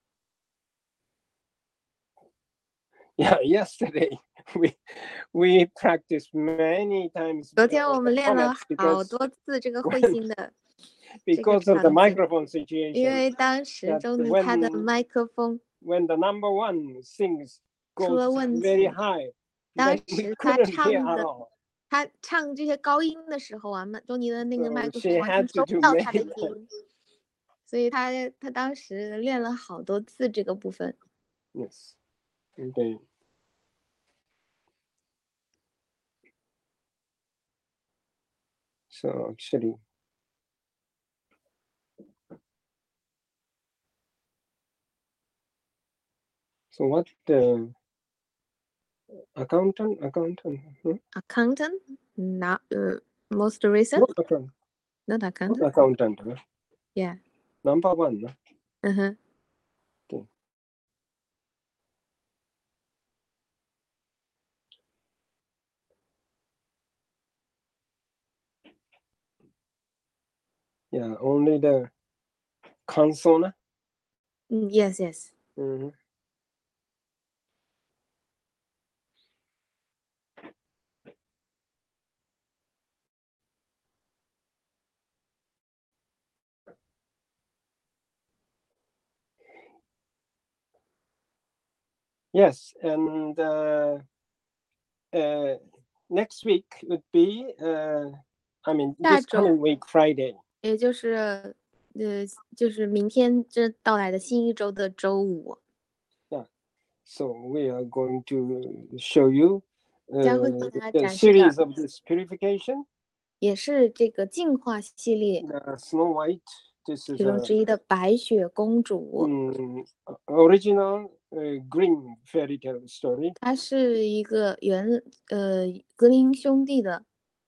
Yeah, yesterday we practiced many times. 昨天我们练了 comets 好 because 多次这个彗星的， because of the 场景。 microphone 因 situation. 为当时 that 周尼他的 when- 麦克风 When the number one sings 出了 goes 问题， very high, 当 then we 时他 couldn't 唱 hear at 的 all. 他唱这些高音的时候啊，周尼的那个 So 麦克 she 风完全 had 收 to 不到他的 make 音，所以他当时练了好多次这个部分。 Yes. Okay. So actually, so what the accountant? Hmm? Accountant, not most recent, Not accountant. not accountant. Not accountant. Huh? Yeah. number 1呢？ 嗯哼。 对。Yeah, only the consonant. Yes, yes. Yes, and next week would be I mean this coming week Friday. 也就是明天这到来的新一周的周五。 Yeah, so we are going to show you 将会给大家 the 展示 series 的 of this purification. 也是这个净化系列 The Snow White. This 其 is 中之一的白雪公主。 original Grimm fairy tale story. 它是一个格林兄弟的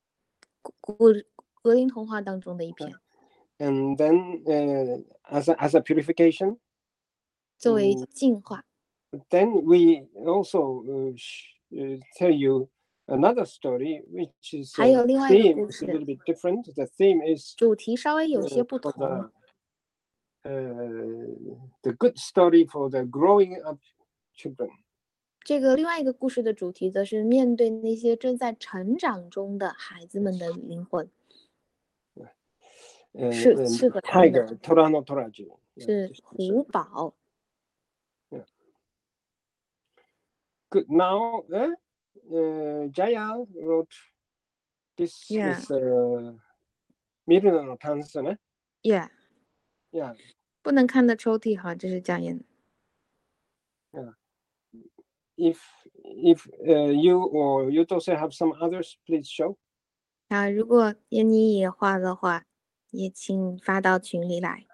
格林童话当中的一篇。 And then as a purification. 作为净化。 Then we also tell you another story, which is 还有另外一个故 theme is 事 a little bit different. The theme is 主题稍微有些不 for 同。 the good story for the growing up children. 这个另外一个故事的主题则是面对那些正在成长中的孩子们的灵魂，适合他们的。 Tiger, Torano Toraji. 是虎宝。 Good. Now, Jaya wrote this is Mirna Tansen. Yeah. Yeah. 不能看的抽屉哈，这是佳言。 Yeah. If you or you also have some others, please show. 啊，如果燕妮也画的话，也请发到群里来。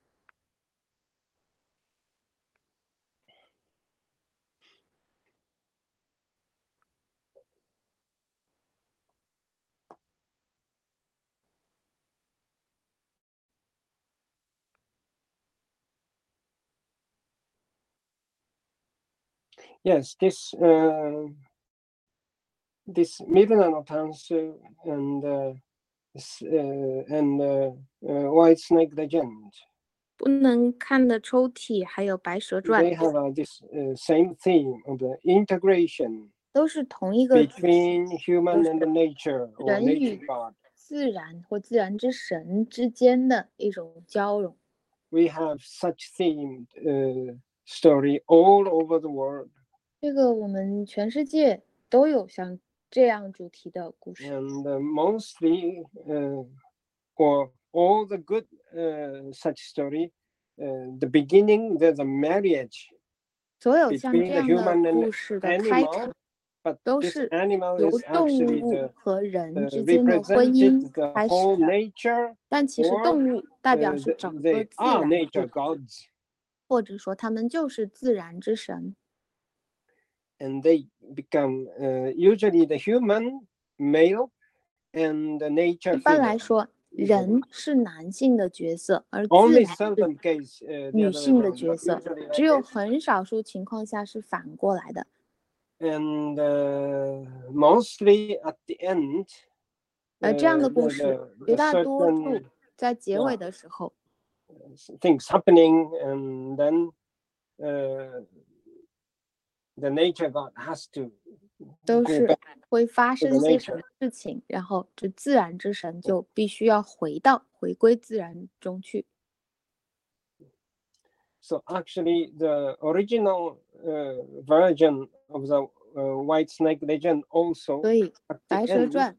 Yes, this Mirnanotans and White Snake Legend. 不能看的抽屉，还有白蛇传。 They have this same theme of the integration 都是同一个 between human and nature or 人 nature 与 God. 自然或自然之神之间的一种交融。 We have such themed story all over the world. 这个我们全世界都有像这样主题的故事。 And mostly or all the good such story, the beginning there's a marriage 所有像 between 这 the 样的 human 故 and 事的开场 animal, but 都 this 是 animal 由 is 动 actually 物 the 和人之间的婚 represented 姻 the 开始 whole 的， nature, 但其实 or 动物代表是整个 they 自 are 然， nature gods, 或者说他们就是自然之神。 and they become usually the human male and the nature 一般 female. 来说，人是男性的角色，而自 Only 然是 seldom case the 女 other way 性的 around, 角 but 色， usually 只 like 有 this. 很少数情况下是反过来的。 And mostly at the end, 而这样的故 the 事，绝大多数 certain 在结尾的时候， things happening, and then the nature God has to 都 go 是 back 会发 to 生 the 些什么 nature. 事情，然后这自然之神就必须要回归自然中去。 So actually, the original version of the White Snake Legend also 所以 at the 白蛇 end, 传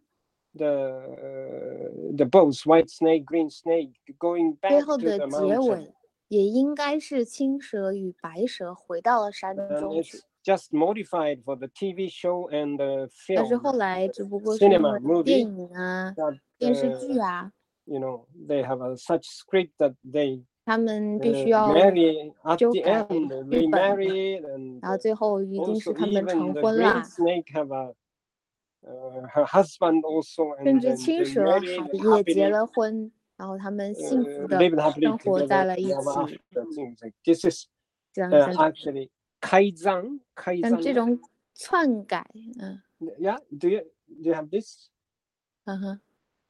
the both White Snake, Green Snake going 最 back 后 to 的 the 结 mountain. 尾也应该是青蛇与白蛇回到了山 And 中去， it's just modified for the TV show and the 但是 film, 后来只不过是因 cinema 为电 movie 影啊、 that 电视剧啊， you know, they have such script that they 他们必须要 marry at 修 the 改 end, 剧 they 本， marry, and 然后最后一定是 also 他们 even 成 the 婚 Green 啦， Snake have her husband also, 甚 and 至 then 青 they 蛇 marry 也结 happily. 了婚， 然后他们幸福的 lived happily 生活在 together 了一 ever 起。 after. Things like this is 这样像 actually kaizan. 像这 Kaizan. 种篡改， Yeah. Do you have this? 嗯哼，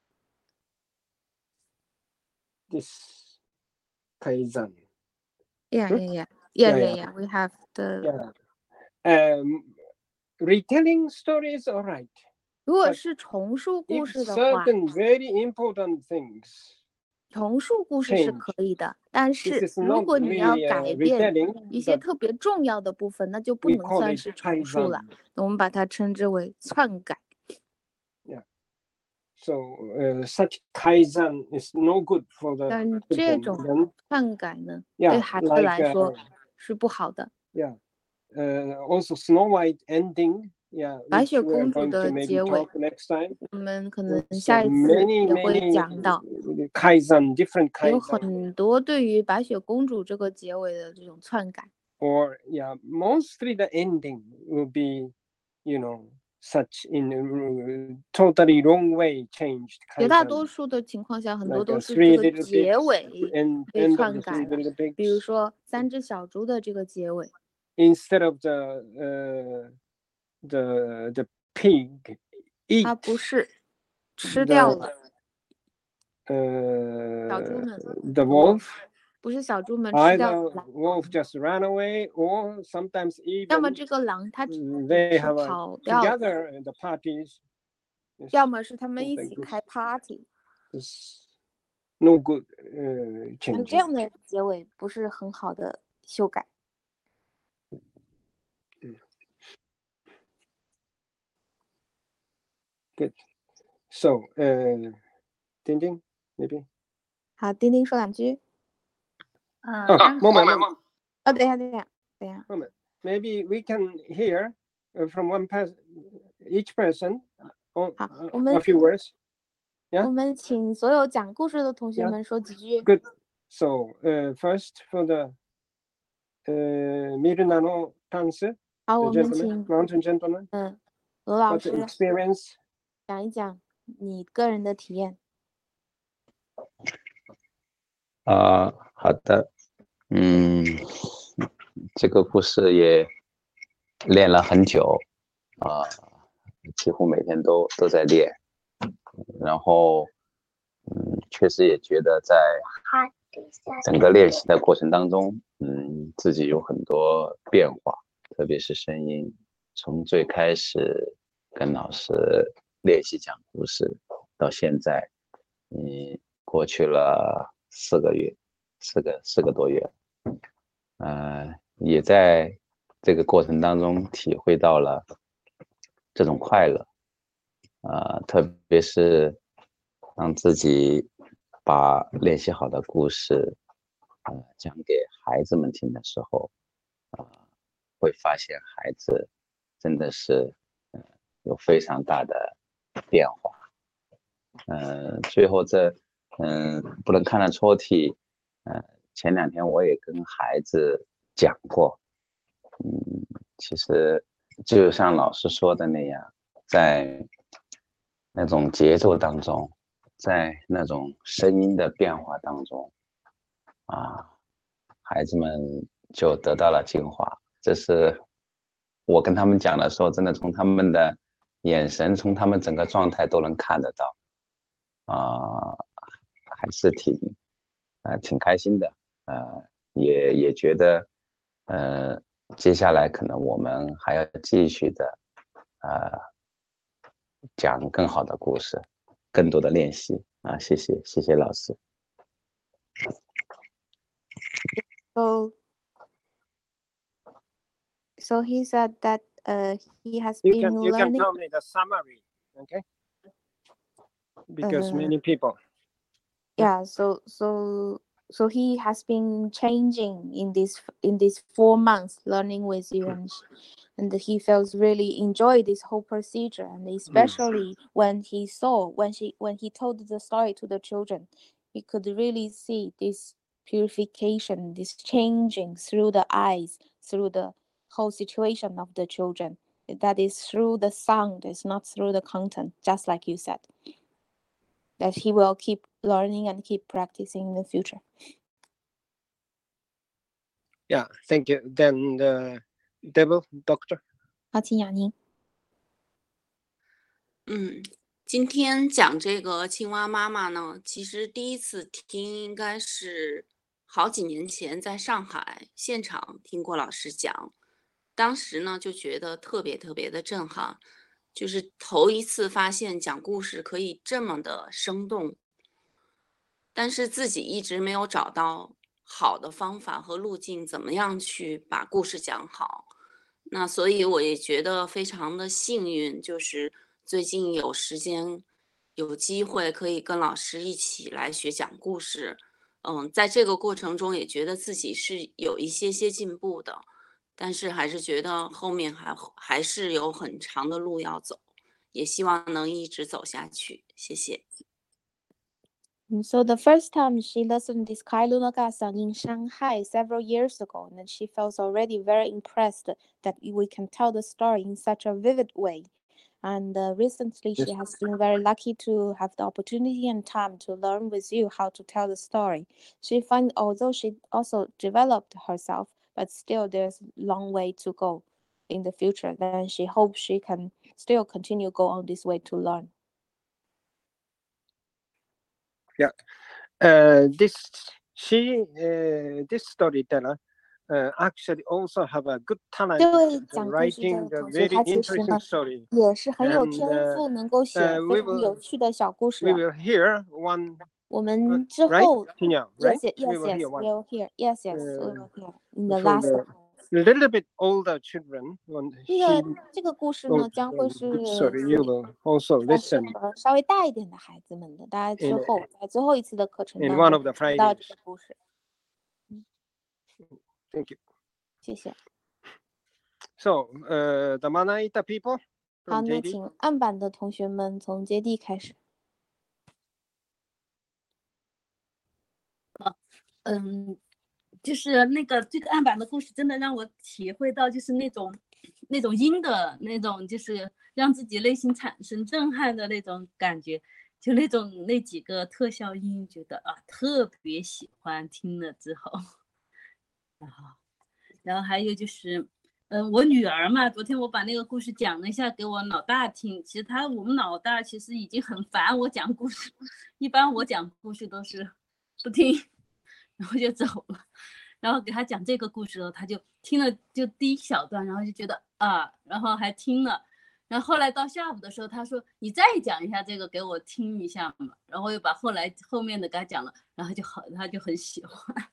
This kaizan. yeah Hmm? yeah yeah Yeah, yeah yeah yeah. yeah we have the Yeah. Retelling stories, all right. 如果 but 是重述故 If 事的话， certain very important things 重述故事是 change, 可以的，但 this 是 is 如 not 果你要 really 改变 retelling, 一些 but 特别重要的部分，那就不 we 能 call 算 it 是重述了， kaizan. 我们把它称之为篡改。 So such kaizan is no good for the 但这 children. 种 Then, 篡改呢， yeah, 对孩子 like 来说是不好的。 yeah. Also Snow White ending. Yeah, 白 which 雪 we are 公主 going to 的 maybe 结尾， talk next time. 我们可能 So 下一次 many 也会 many 讲到， kaizan, different 有 kaizan. 很多对于白雪公主这个结尾的这种篡改。 Or yeah, mostly the ending will be, you know, such in totally wrong way changed. 绝大 kaizan. 多数的情况下，很多 Like 都 a 是 Three 这个 Little 结 Pigs 尾 and 被 end of 篡 the 改 Three 了。 Little 比如 Pigs 说三只小猪的这个结尾， instead of the pig 它 eat 不是吃掉 the 了小猪们， the wolf. 不是小猪们吃掉 Either 狼， wolf just ran away, or sometimes 要么 even 这个狼它 they 是 have 跑掉了， together the parties. 要么是他们一 Something 起 good. 开 party。 It's no good 像 change. 这样的结尾不是很好的修改。 Good. So, Ding Ding, maybe. 好，丁丁说两句。 Oh, moment. 哦，等一下，等一下，等一下。 Moment. Maybe we can hear from one person, each person, 好， 我 a 们 few words. 我们请所有讲故事的同学 Yeah. 们说几句。 Good. So, first for the Mirunano Tansu, 好， the 我们 gentleman, 请 mountain gentleman, 罗老 what's the 师 experience? 讲一讲你个人的体验。 好的，这个故事也练了很久，几乎每天都在练，然后，确实也觉得在整个练习的过程当中，自己有很多变化，特别是声音，从最开始跟老师练习讲故事，到现在，过去了4个月，4个多月，也在这个过程当中体会到了这种快乐，特别是让自己把练习好的故事，讲给孩子们听的时候，会发现孩子真的是有非常大的变化。最后不能看了抽屉，前2天我也跟孩子讲过，其实就像老师说的那样，在那种节奏当中，在那种声音的变化当中，孩子们就得到了进化。这是我跟他们讲的时候，真的从他们的眼神，从他们整个状态都能看得到，还是挺开心的，也觉得，接下来可能我们还要继续的，讲更好的故事，更多的练习啊，谢谢老师。 So he said that he has You been can learning. tell me the summary, okay? Because many people. Yeah, so he has been changing in these 4 months learning with you, and he feels really enjoy this whole procedure, and especially when he told the story to the children, he could really see this purification, this changing through the eyes, through the whole situation of the children. That is through the sound, it's not through the content, just like you said. that he will keep learning and keep practicing in the future. Yeah, thank you. Then the devil doctor. 好，请雅宁。 今天讲这个青蛙妈妈呢，其实第一次听应该是好几年前在上海现场听过老师讲，当时呢就觉得特别特别的震撼，就是头一次发现讲故事可以这么的生动，但是自己一直没有找到好的方法和路径，怎么样去把故事讲好。那所以我也觉得非常的幸运，就是最近有时间有机会可以跟老师一起来学讲故事。在这个过程中也觉得自己是有一些进步的，但是还是觉得后面还是有很长的路要走，也希望能一直走下去。谢谢。 So the first time she listened to this Kai Lunaga song in Shanghai several years ago, and she felt already very impressed that we can tell the story in such a vivid way. And recently she has been very lucky to have the opportunity and time to learn with you how to tell the story. She finds although she also developed herself, but still there's a long way to go in the future. Then she hopes she can still continue go on this way to learn. Yeah. This storyteller actually also have a good talent 这位讲故事 writing 的 a 同学， very 他其实 interesting 呢 story. 也是很有 And 天赋，能够写 we 非常有 will 趣的小故事 we。will hear one. 我们之 Right, 后 Tina, yes right? yes We will yes hear one. we'll hear yes yes we will hear in the For last the part. little bit older children, when 这个故事呢，将会是 good story, you will also 适 listen 合稍微大一点的孩子们的。大家之后在最后一次的课程 in 当 one 中 of the 听到这 Fridays. 个故事。 Thank you. 谢谢。 So, the Manaita people 好， from 那 JD. 请案板的同学们从接地开始。 就是这个案板的故事，真的让我体会到，就是那种音的那种，就是让自己内心产生震撼的那种感觉，就那几个特效音，觉得特别喜欢，听了之后，然后还有就是，我女儿嘛，昨天我把那个故事讲了一下给我老大听，其实我们老大其实已经很烦我讲故事，一般我讲故事都是不听，然后就走了。然后给他讲这个故事的时候，他就听了就第一小段，然后就觉得然后还听了，然后后来到下午的时候，他说你再讲一下这个给我听一下嘛，然后又把后面的给他讲了，然后他就很喜欢。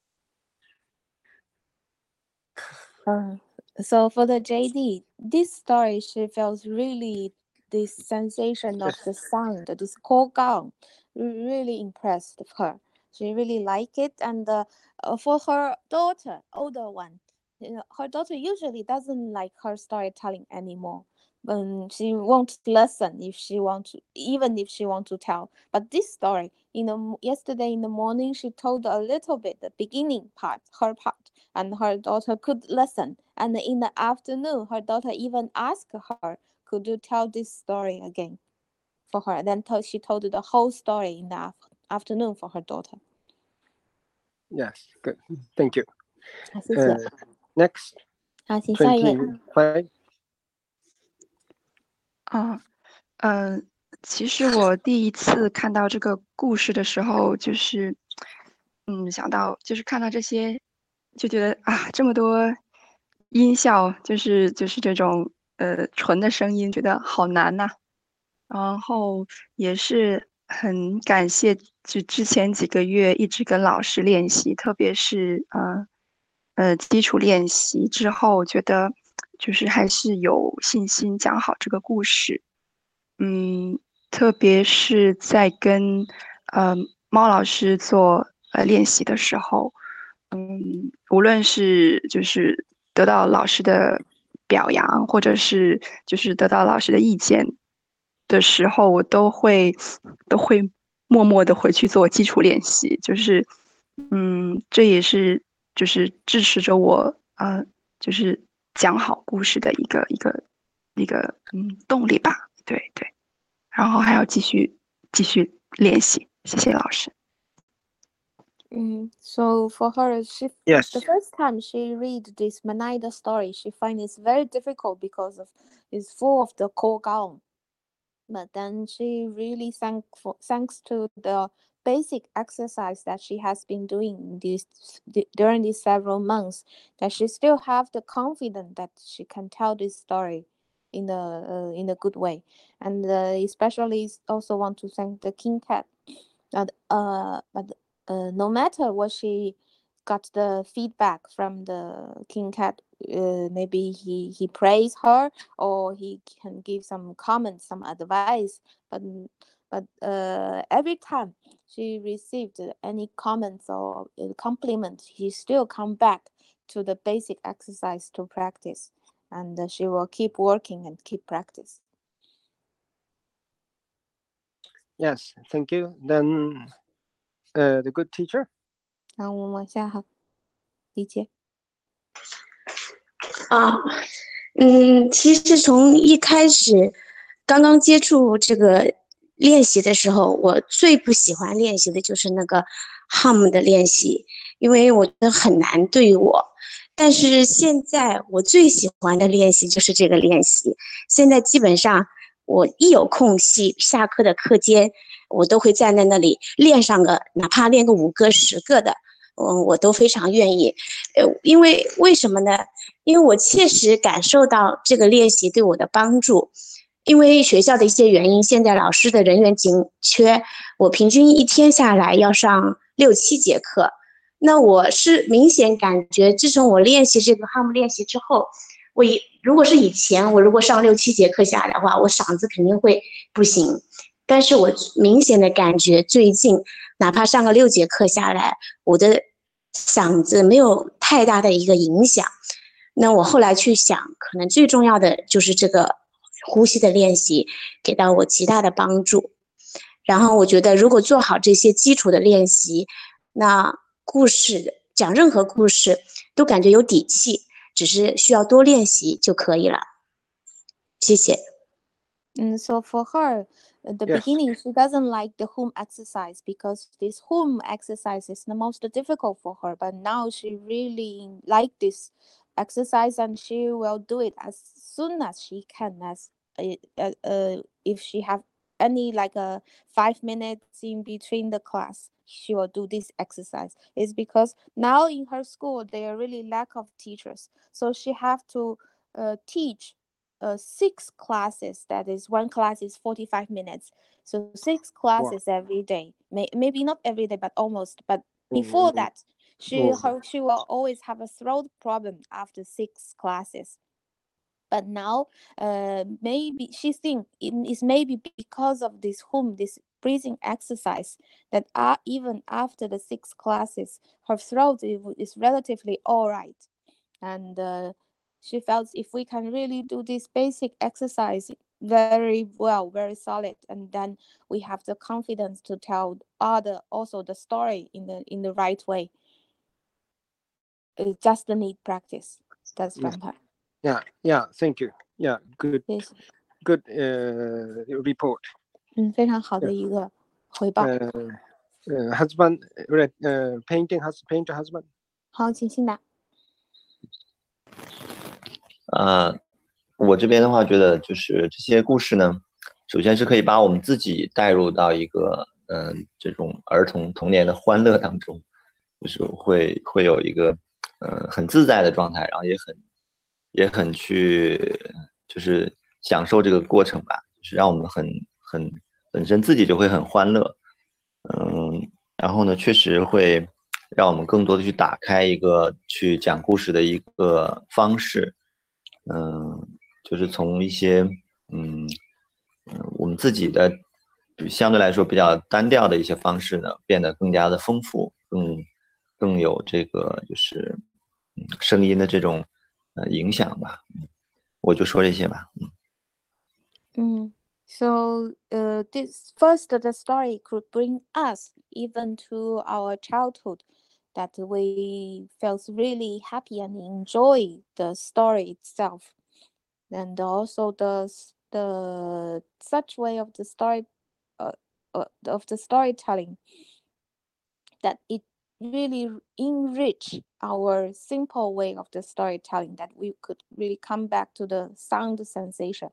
So for the JD, this story, she feels really this sensation of the sound, this call gong, really impressed her. She really liked it, and for her daughter, older one, her daughter usually doesn't like her storytelling anymore. She won't listen if she want to, even if she want to tell. But this story, yesterday in the morning, she told a little bit the beginning part, her part, and her daughter could listen. And in the afternoon, her daughter even asked her, "Could you tell this story again for her?" Then she told the whole story in the afternoon for her daughter. Yes, good. Thank you. 好，谢谢。 Next, 好，请下一位。 25. 其实我第一次看到这个故事的时候，就是想到就是看到这些，就觉得这么多音效，就是这种纯的声音，觉得好难呐。然后也是很感谢，就之前几个月一直跟老师练习，特别是基础练习之后，觉得就是还是有信心讲好这个故事。特别是在跟猫老师做练习的时候，无论是就是得到老师的表扬，或者是就是得到老师的意见的时候，我都会默默的回去做基础练习，就是这也是就是支持着我就是讲好故事的一个动力吧，对。然后还要继续练习。谢谢老师。 So for her, Yes. the first time she read this Manaida story, she finds it's very difficult because it's full of the kogaon. But then she really thanks to the basic exercise that she has been doing during these several months, that she still have the confidence that she can tell this story in a good way. And especially also want to thank the King Cat. But no matter what she got the feedback from the King Cat, maybe he praise her or he can give some comments, some advice. But every time she received any comments or compliment, he still come back to the basic exercise to practice, and she will keep working and keep practice. Yes, thank you. Then the good teacher. 然后我们往下哈，理解。 其实从一开始刚刚接触这个练习的时候，我最不喜欢练习的就是那个 hum 的练习，因为我觉得很难对我。但是现在我最喜欢的练习就是这个练习。现在基本上我一有空隙，下课的课间，我都会站在那里练上个，哪怕练个5个、10个的，我都非常愿意。因为什么呢？因为我切实感受到这个练习对我的帮助。因为学校的一些原因，现在老师的人员紧缺，我平均一天下来要上6、7节课。那我是明显感觉，自从我练习这个 hum 练习之后，如果是以前我如果上6、7节课下来的话，我嗓子肯定会不行。但是我明显的感觉最近哪怕上个6节课下来，我的嗓子没有太大的一个影响。那我后来去想，可能最重要的就是这个呼吸的练习给到我极大的帮助。然后我觉得如果做好这些基础的练习，那讲任何故事都感觉有底气，只是需要多练习就可以了。谢谢。 So for her, at the Yes. beginning, she doesn't like the hum exercise because this hum exercise is the most difficult for her. But now she really like this exercise, and she will do it as soon as she can. If she have any like a 5 minutes in between the class, she will do this exercise. It's because now in her school there are really lack of teachers, so she have to teach 6 classes. That is, one class is 45 minutes. So 6 classes every day. Maybe not every day, but almost. But before that, she will always have a throat problem after 6 classes. But now, maybe she thinks it's maybe because of this breathing exercise that even after the 6 classes, her throat is relatively all right. And she felt if we can really do this basic exercise very well, very solid, and then we have the confidence to tell also the story in the right way. It just need practice. That's from her. Yeah, thank you. Yeah, good report. 非常好的一个回报。 Husband, painter husband. 好，请欣达。 我这边的话，觉得就是这些故事呢，首先是可以把我们自己带入到一个这种儿童童年的欢乐当中，就是会有一个很自在的状态，然后也很去就是享受这个过程吧，就是让我们很本身自己就会很欢乐，然后呢，确实会让我们更多的去打开一个去讲故事的一个方式，就是从一些我们自己的相对来说比较单调的一些方式呢，变得更加的丰富，更有这个就是声音的这种影响吧。我就说这些吧。 So this first, the story could bring us even to our childhood, that we felt really happy and enjoy the story itself, and also the such way of the story of the storytelling, that it really enrich our simple way of the storytelling, that we could really come back to the sound sensation.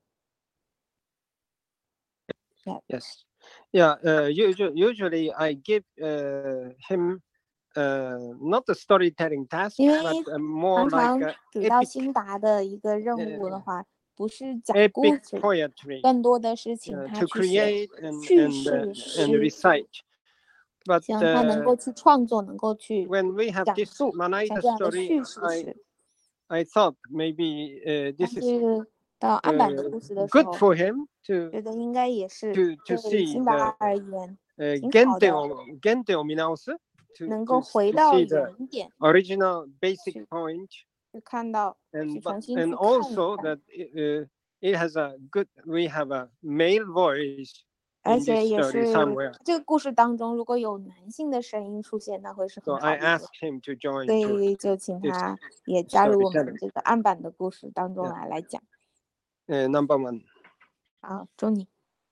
Yeah. Yes. Yeah. Usually I give him not the storytelling task, 因为 but more 常 like 常给到 epic 辛达的一个任务的话，不是讲故 epic 事， poetry 更多的是请他 to 去写 create 叙 and 事诗， recite. But 希望他能够去创作，能够去 when we have 讲 this 述 Malaita 像这样的 story, 叙事诗。 I thought maybe 但 this is 是到安版的故事的时 good 候， for him to 觉得应该也是 to 对 see 辛达 the 而言挺好 gente 的， o Minaus 能 to 够回到 see the 原点 original basic 去 point, 去看到，去 and 重新 and 去看一 also 看， that it has a good, we have a male voice 而 in 且 this 也 story 是 somewhere. 这个故事当中，如果有男性的声音出现，那会是 So 很好 I 的一个， asked him to join 所 to 以就请 this 他也加入我们 storytelling. 这个安版的故事当中 Yeah. 来讲。 Number one. 好，祝你。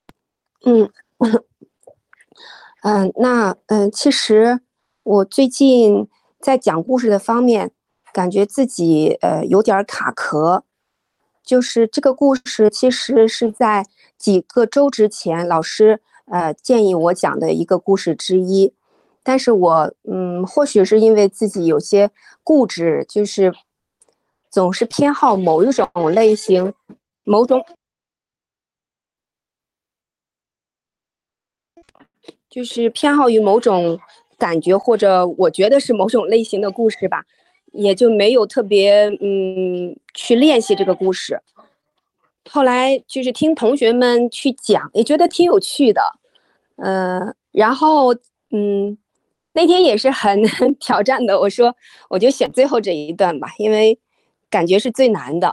其实我最近在讲故事的方面，感觉自己有点卡壳。就是这个故事其实是在几个周之前，老师建议我讲的一个故事之一，但是我或许是因为自己有些固执，就是总是偏好某一种类型，某种。就是偏好于某种感觉，或者我觉得是某种类型的故事吧，也就没有特别去练习这个故事。后来就是听同学们去讲，也觉得挺有趣的，然后那天也是很挑战的，我说我就选最后这一段吧，因为感觉是最难的。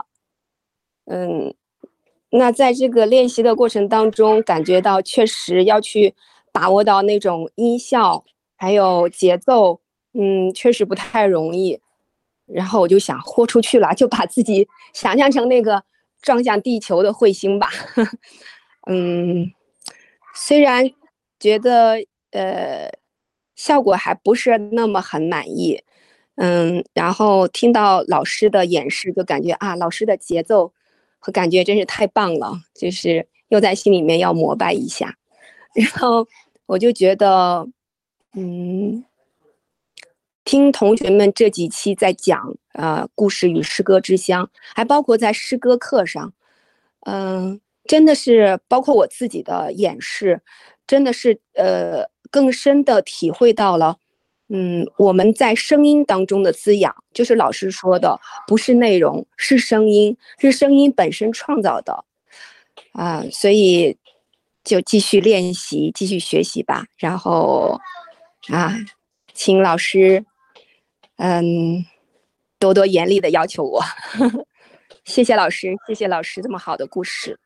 那在这个练习的过程当中，感觉到确实要去把握到那种音效还有节奏，确实不太容易。然后我就想豁出去了，就把自己想象成那个撞向地球的彗星吧。虽然觉得效果还不是那么很满意，然后听到老师的演示，就感觉啊，老师的节奏和感觉真是太棒了，就是又在心里面要膜拜一下。然后我就觉得，听同学们这几期在讲故事与诗歌之乡，还包括在诗歌课上，真的是包括我自己的演示，真的是更深的体会到了，我们在声音当中的滋养，就是老师说的，不是内容，是声音，是声音本身创造的，所以就继续练习，继续学习吧。然后请老师，多多严厉的要求我。谢谢老师，谢谢老师这么好的故事。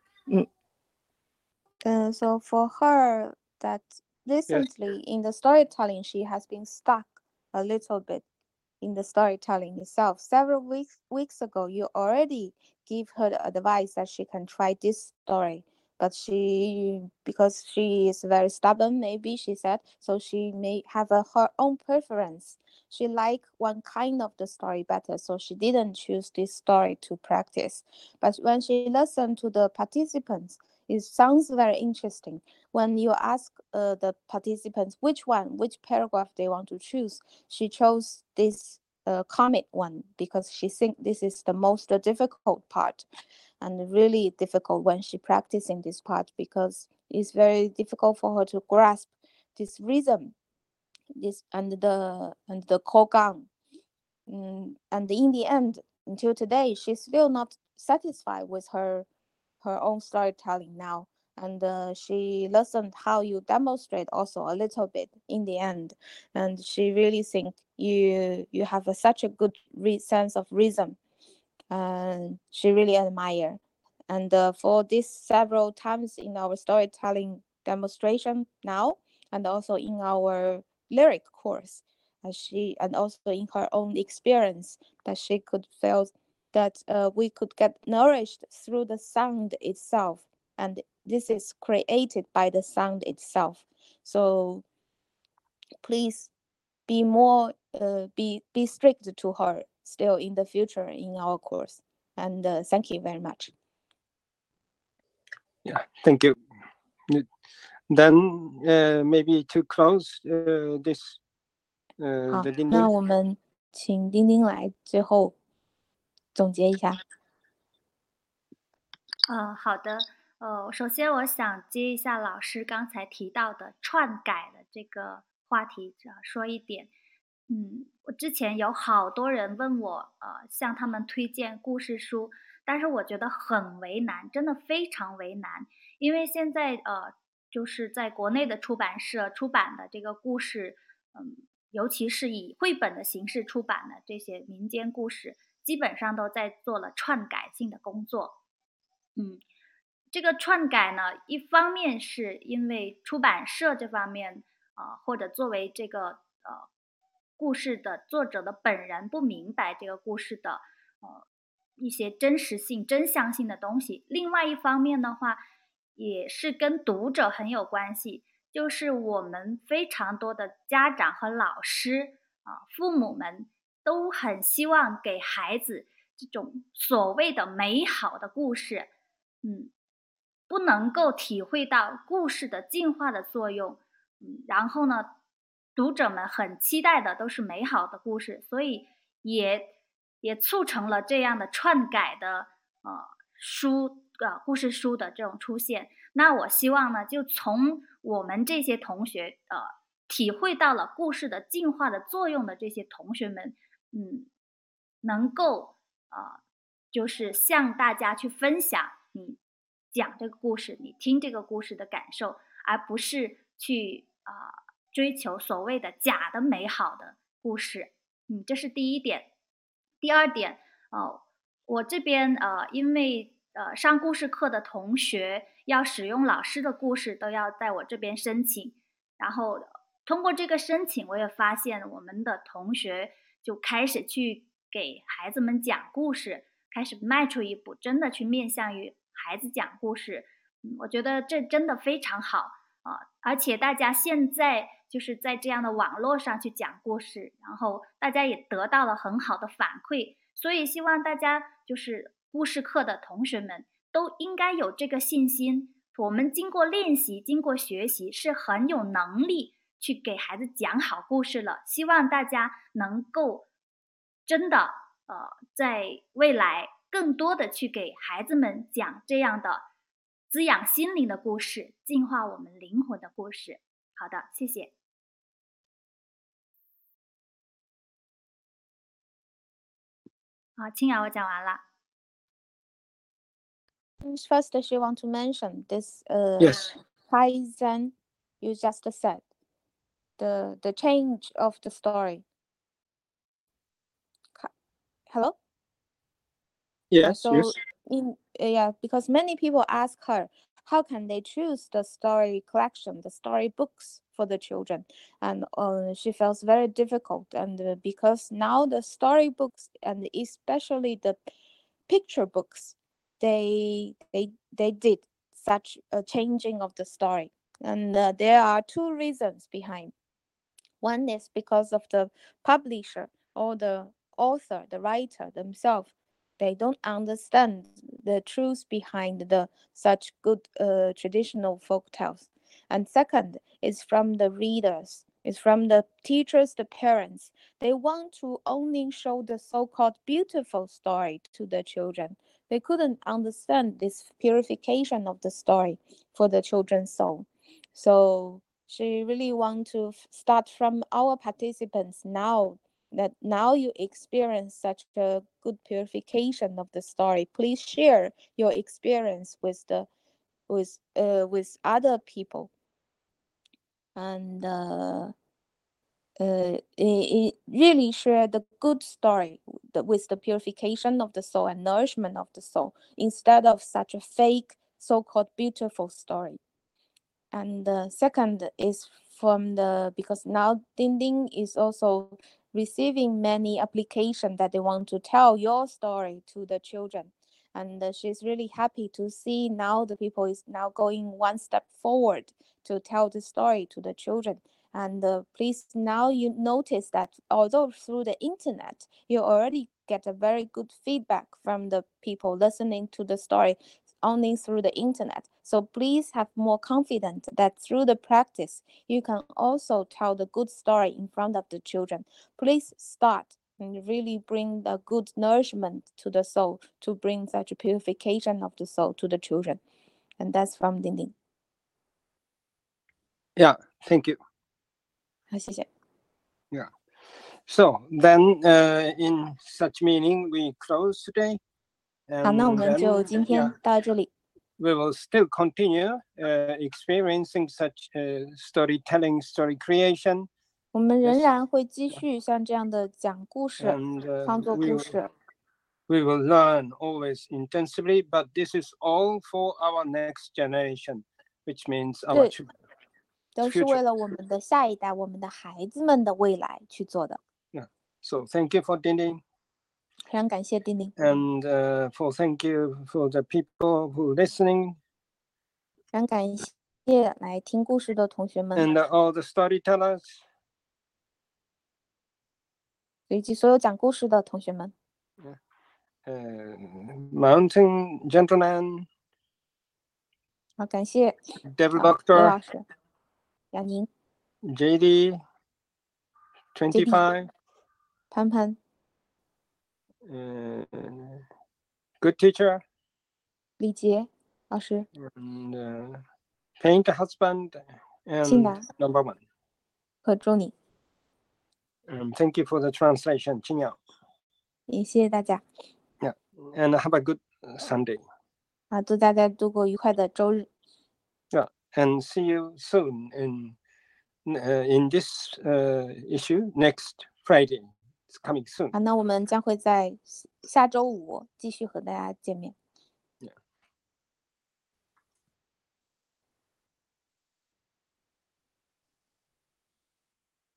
So for her, that recently in the storytelling, she has been stuck a little bit in the storytelling itself. Several weeks ago, you already give her the advice that she can try this story, but because she is very stubborn, maybe she said, so she may have her own preference. She liked one kind of the story better, so she didn't choose this story to practice. But when she listened to the participants, it sounds very interesting. When you ask the participants which paragraph they want to choose, she chose this comic one because she thinks this is the most difficult part, and really difficult when she practicing this part, because it's very difficult for her to grasp this rhythm, this and the kogang. And in the end, until today, she's still not satisfied with her own storytelling now, and she listened how you demonstrate also a little bit in the end, and she really think you have such a good sense of rhythm, and she really admire. And for this several times in our storytelling demonstration now, and also in our lyric course, and also in her own experience, that she could feel that we could get nourished through the sound itself, and this is created by the sound itself. So please be more be strict to her still in the future in our course. And thank you very much. Yeah, thank you. Then maybe to close this 好， the 丁那丁。 我们请丁丁来最后总结一下。 好的，首先我想接一下老师刚才提到的篡改的这个话题，说一点。我之前有好多人问我，向他们推荐故事书，但是我觉得很为难，真的非常为难，因为现在就是在国内的出版社出版的这个故事，尤其是以绘本的形式出版的这些民间故事，基本上都在做了篡改性的工作。这个篡改呢，一方面是因为出版社这方面，或者作为这个故事的作者的本人不明白这个故事的一些真实性、真相性的东西。另外一方面的话，也是跟读者很有关系，就是我们非常多的家长和老师父母们都很希望给孩子这种所谓的美好的故事，不能够体会到故事的进化的作用，然后呢，读者们很期待的都是美好的故事，所以也促成了这样的篡改的故事书的这种出现。那我希望呢，就从我们这些同学体会到了故事的进化的作用的这些同学们，能够就是向大家去分享你讲这个故事，你听这个故事的感受，而不是去追求所谓的假的美好的故事。这是第一点。第二点，我这边因为上故事课的同学要使用老师的故事，都要在我这边申请，然后通过这个申请，我也发现我们的同学就开始去给孩子们讲故事，开始迈出一步，真的去面向于孩子讲故事。我觉得这真的非常好而且大家现在就是在这样的网络上去讲故事，然后大家也得到了很好的反馈，所以希望大家就是故事课的同学们都应该有这个信心，我们经过练习，经过学习，是很有能力去给孩子讲好故事了。希望大家能够真的在未来更多的去给孩子们讲这样的滋养心灵的故事，净化我们灵魂的故事。好的，谢谢。青瑶我讲完了。 First, she want to mention this Yes. Kaizen you just said, the change of the story. Hello? Yes, So yes. because many people ask her, how can they choose the story collection, the story books for the children? And she feels very difficult. And because now the story books, and especially the picture books, they did such a changing of the story. And there are two reasons behind. One is because of the publisher or the author, the writer themselves. They don't understand the truth behind the such good traditional folk tales. And second is from the readers, is from the teachers, the parents. They want to only show the so-called beautiful story to the children. They couldn't understand this purification of the story for the children's soul. So she really want to start from our participants now, that now you experience such a good purification of the story. Please share your experience with other people, and really share the good story with the purification of the soul and nourishment of the soul, instead of such a fake so-called beautiful story. And the second is because now Dingding is also receiving many applications that they want to tell your story to the children. and she's really happy to see now the people is now going one step forward to tell the story to the children. And please, now you notice that although through the internet, you already get a very good feedback from the people listening to the story only through the internet. So please have more confidence that through the practice, you can also tell the good story in front of the children. Please start and really bring the good nourishment to the soul, to bring such a purification of the soul to the children. And that's from Dinding. Yeah, thank you. 好，谢谢。 Yeah. So then, in such meaning, we close today. 好，那我 And 们就 then, 今天 yeah, 到这里。 we will still continue experiencing such storytelling, story creation. 我们仍然会继续像这样的讲故事、 And 创作故事。 we will learn always intensively, but this is all for our next generation, which means our 对， children. 都是为了我们的下一代、我们的孩子们的未来去做的。 Yeah. So thank you for Dinding. 非常感谢丁丁， And thank you for the people who listening. 非常感谢来听故事的同学们， And all the storytellers. 以及所有讲故事的同学们。 Mountain Gentleman. 好，感谢 Devil 刘 Doctor. 老师、杨宁、 JD. 25. 潘潘、 Good teacher. 李杰老师、 And Paint Husband. 庆 And 达 number 1. 和祝你， Thank you for the translation, 金瑶. 也谢谢大家。 Yeah. And have a good Sunday. 啊，祝大家度过愉快的周日。 Yeah. And see you soon in this issue next Friday. It's coming soon. 好，那我们将会在下周五继续和大家见面。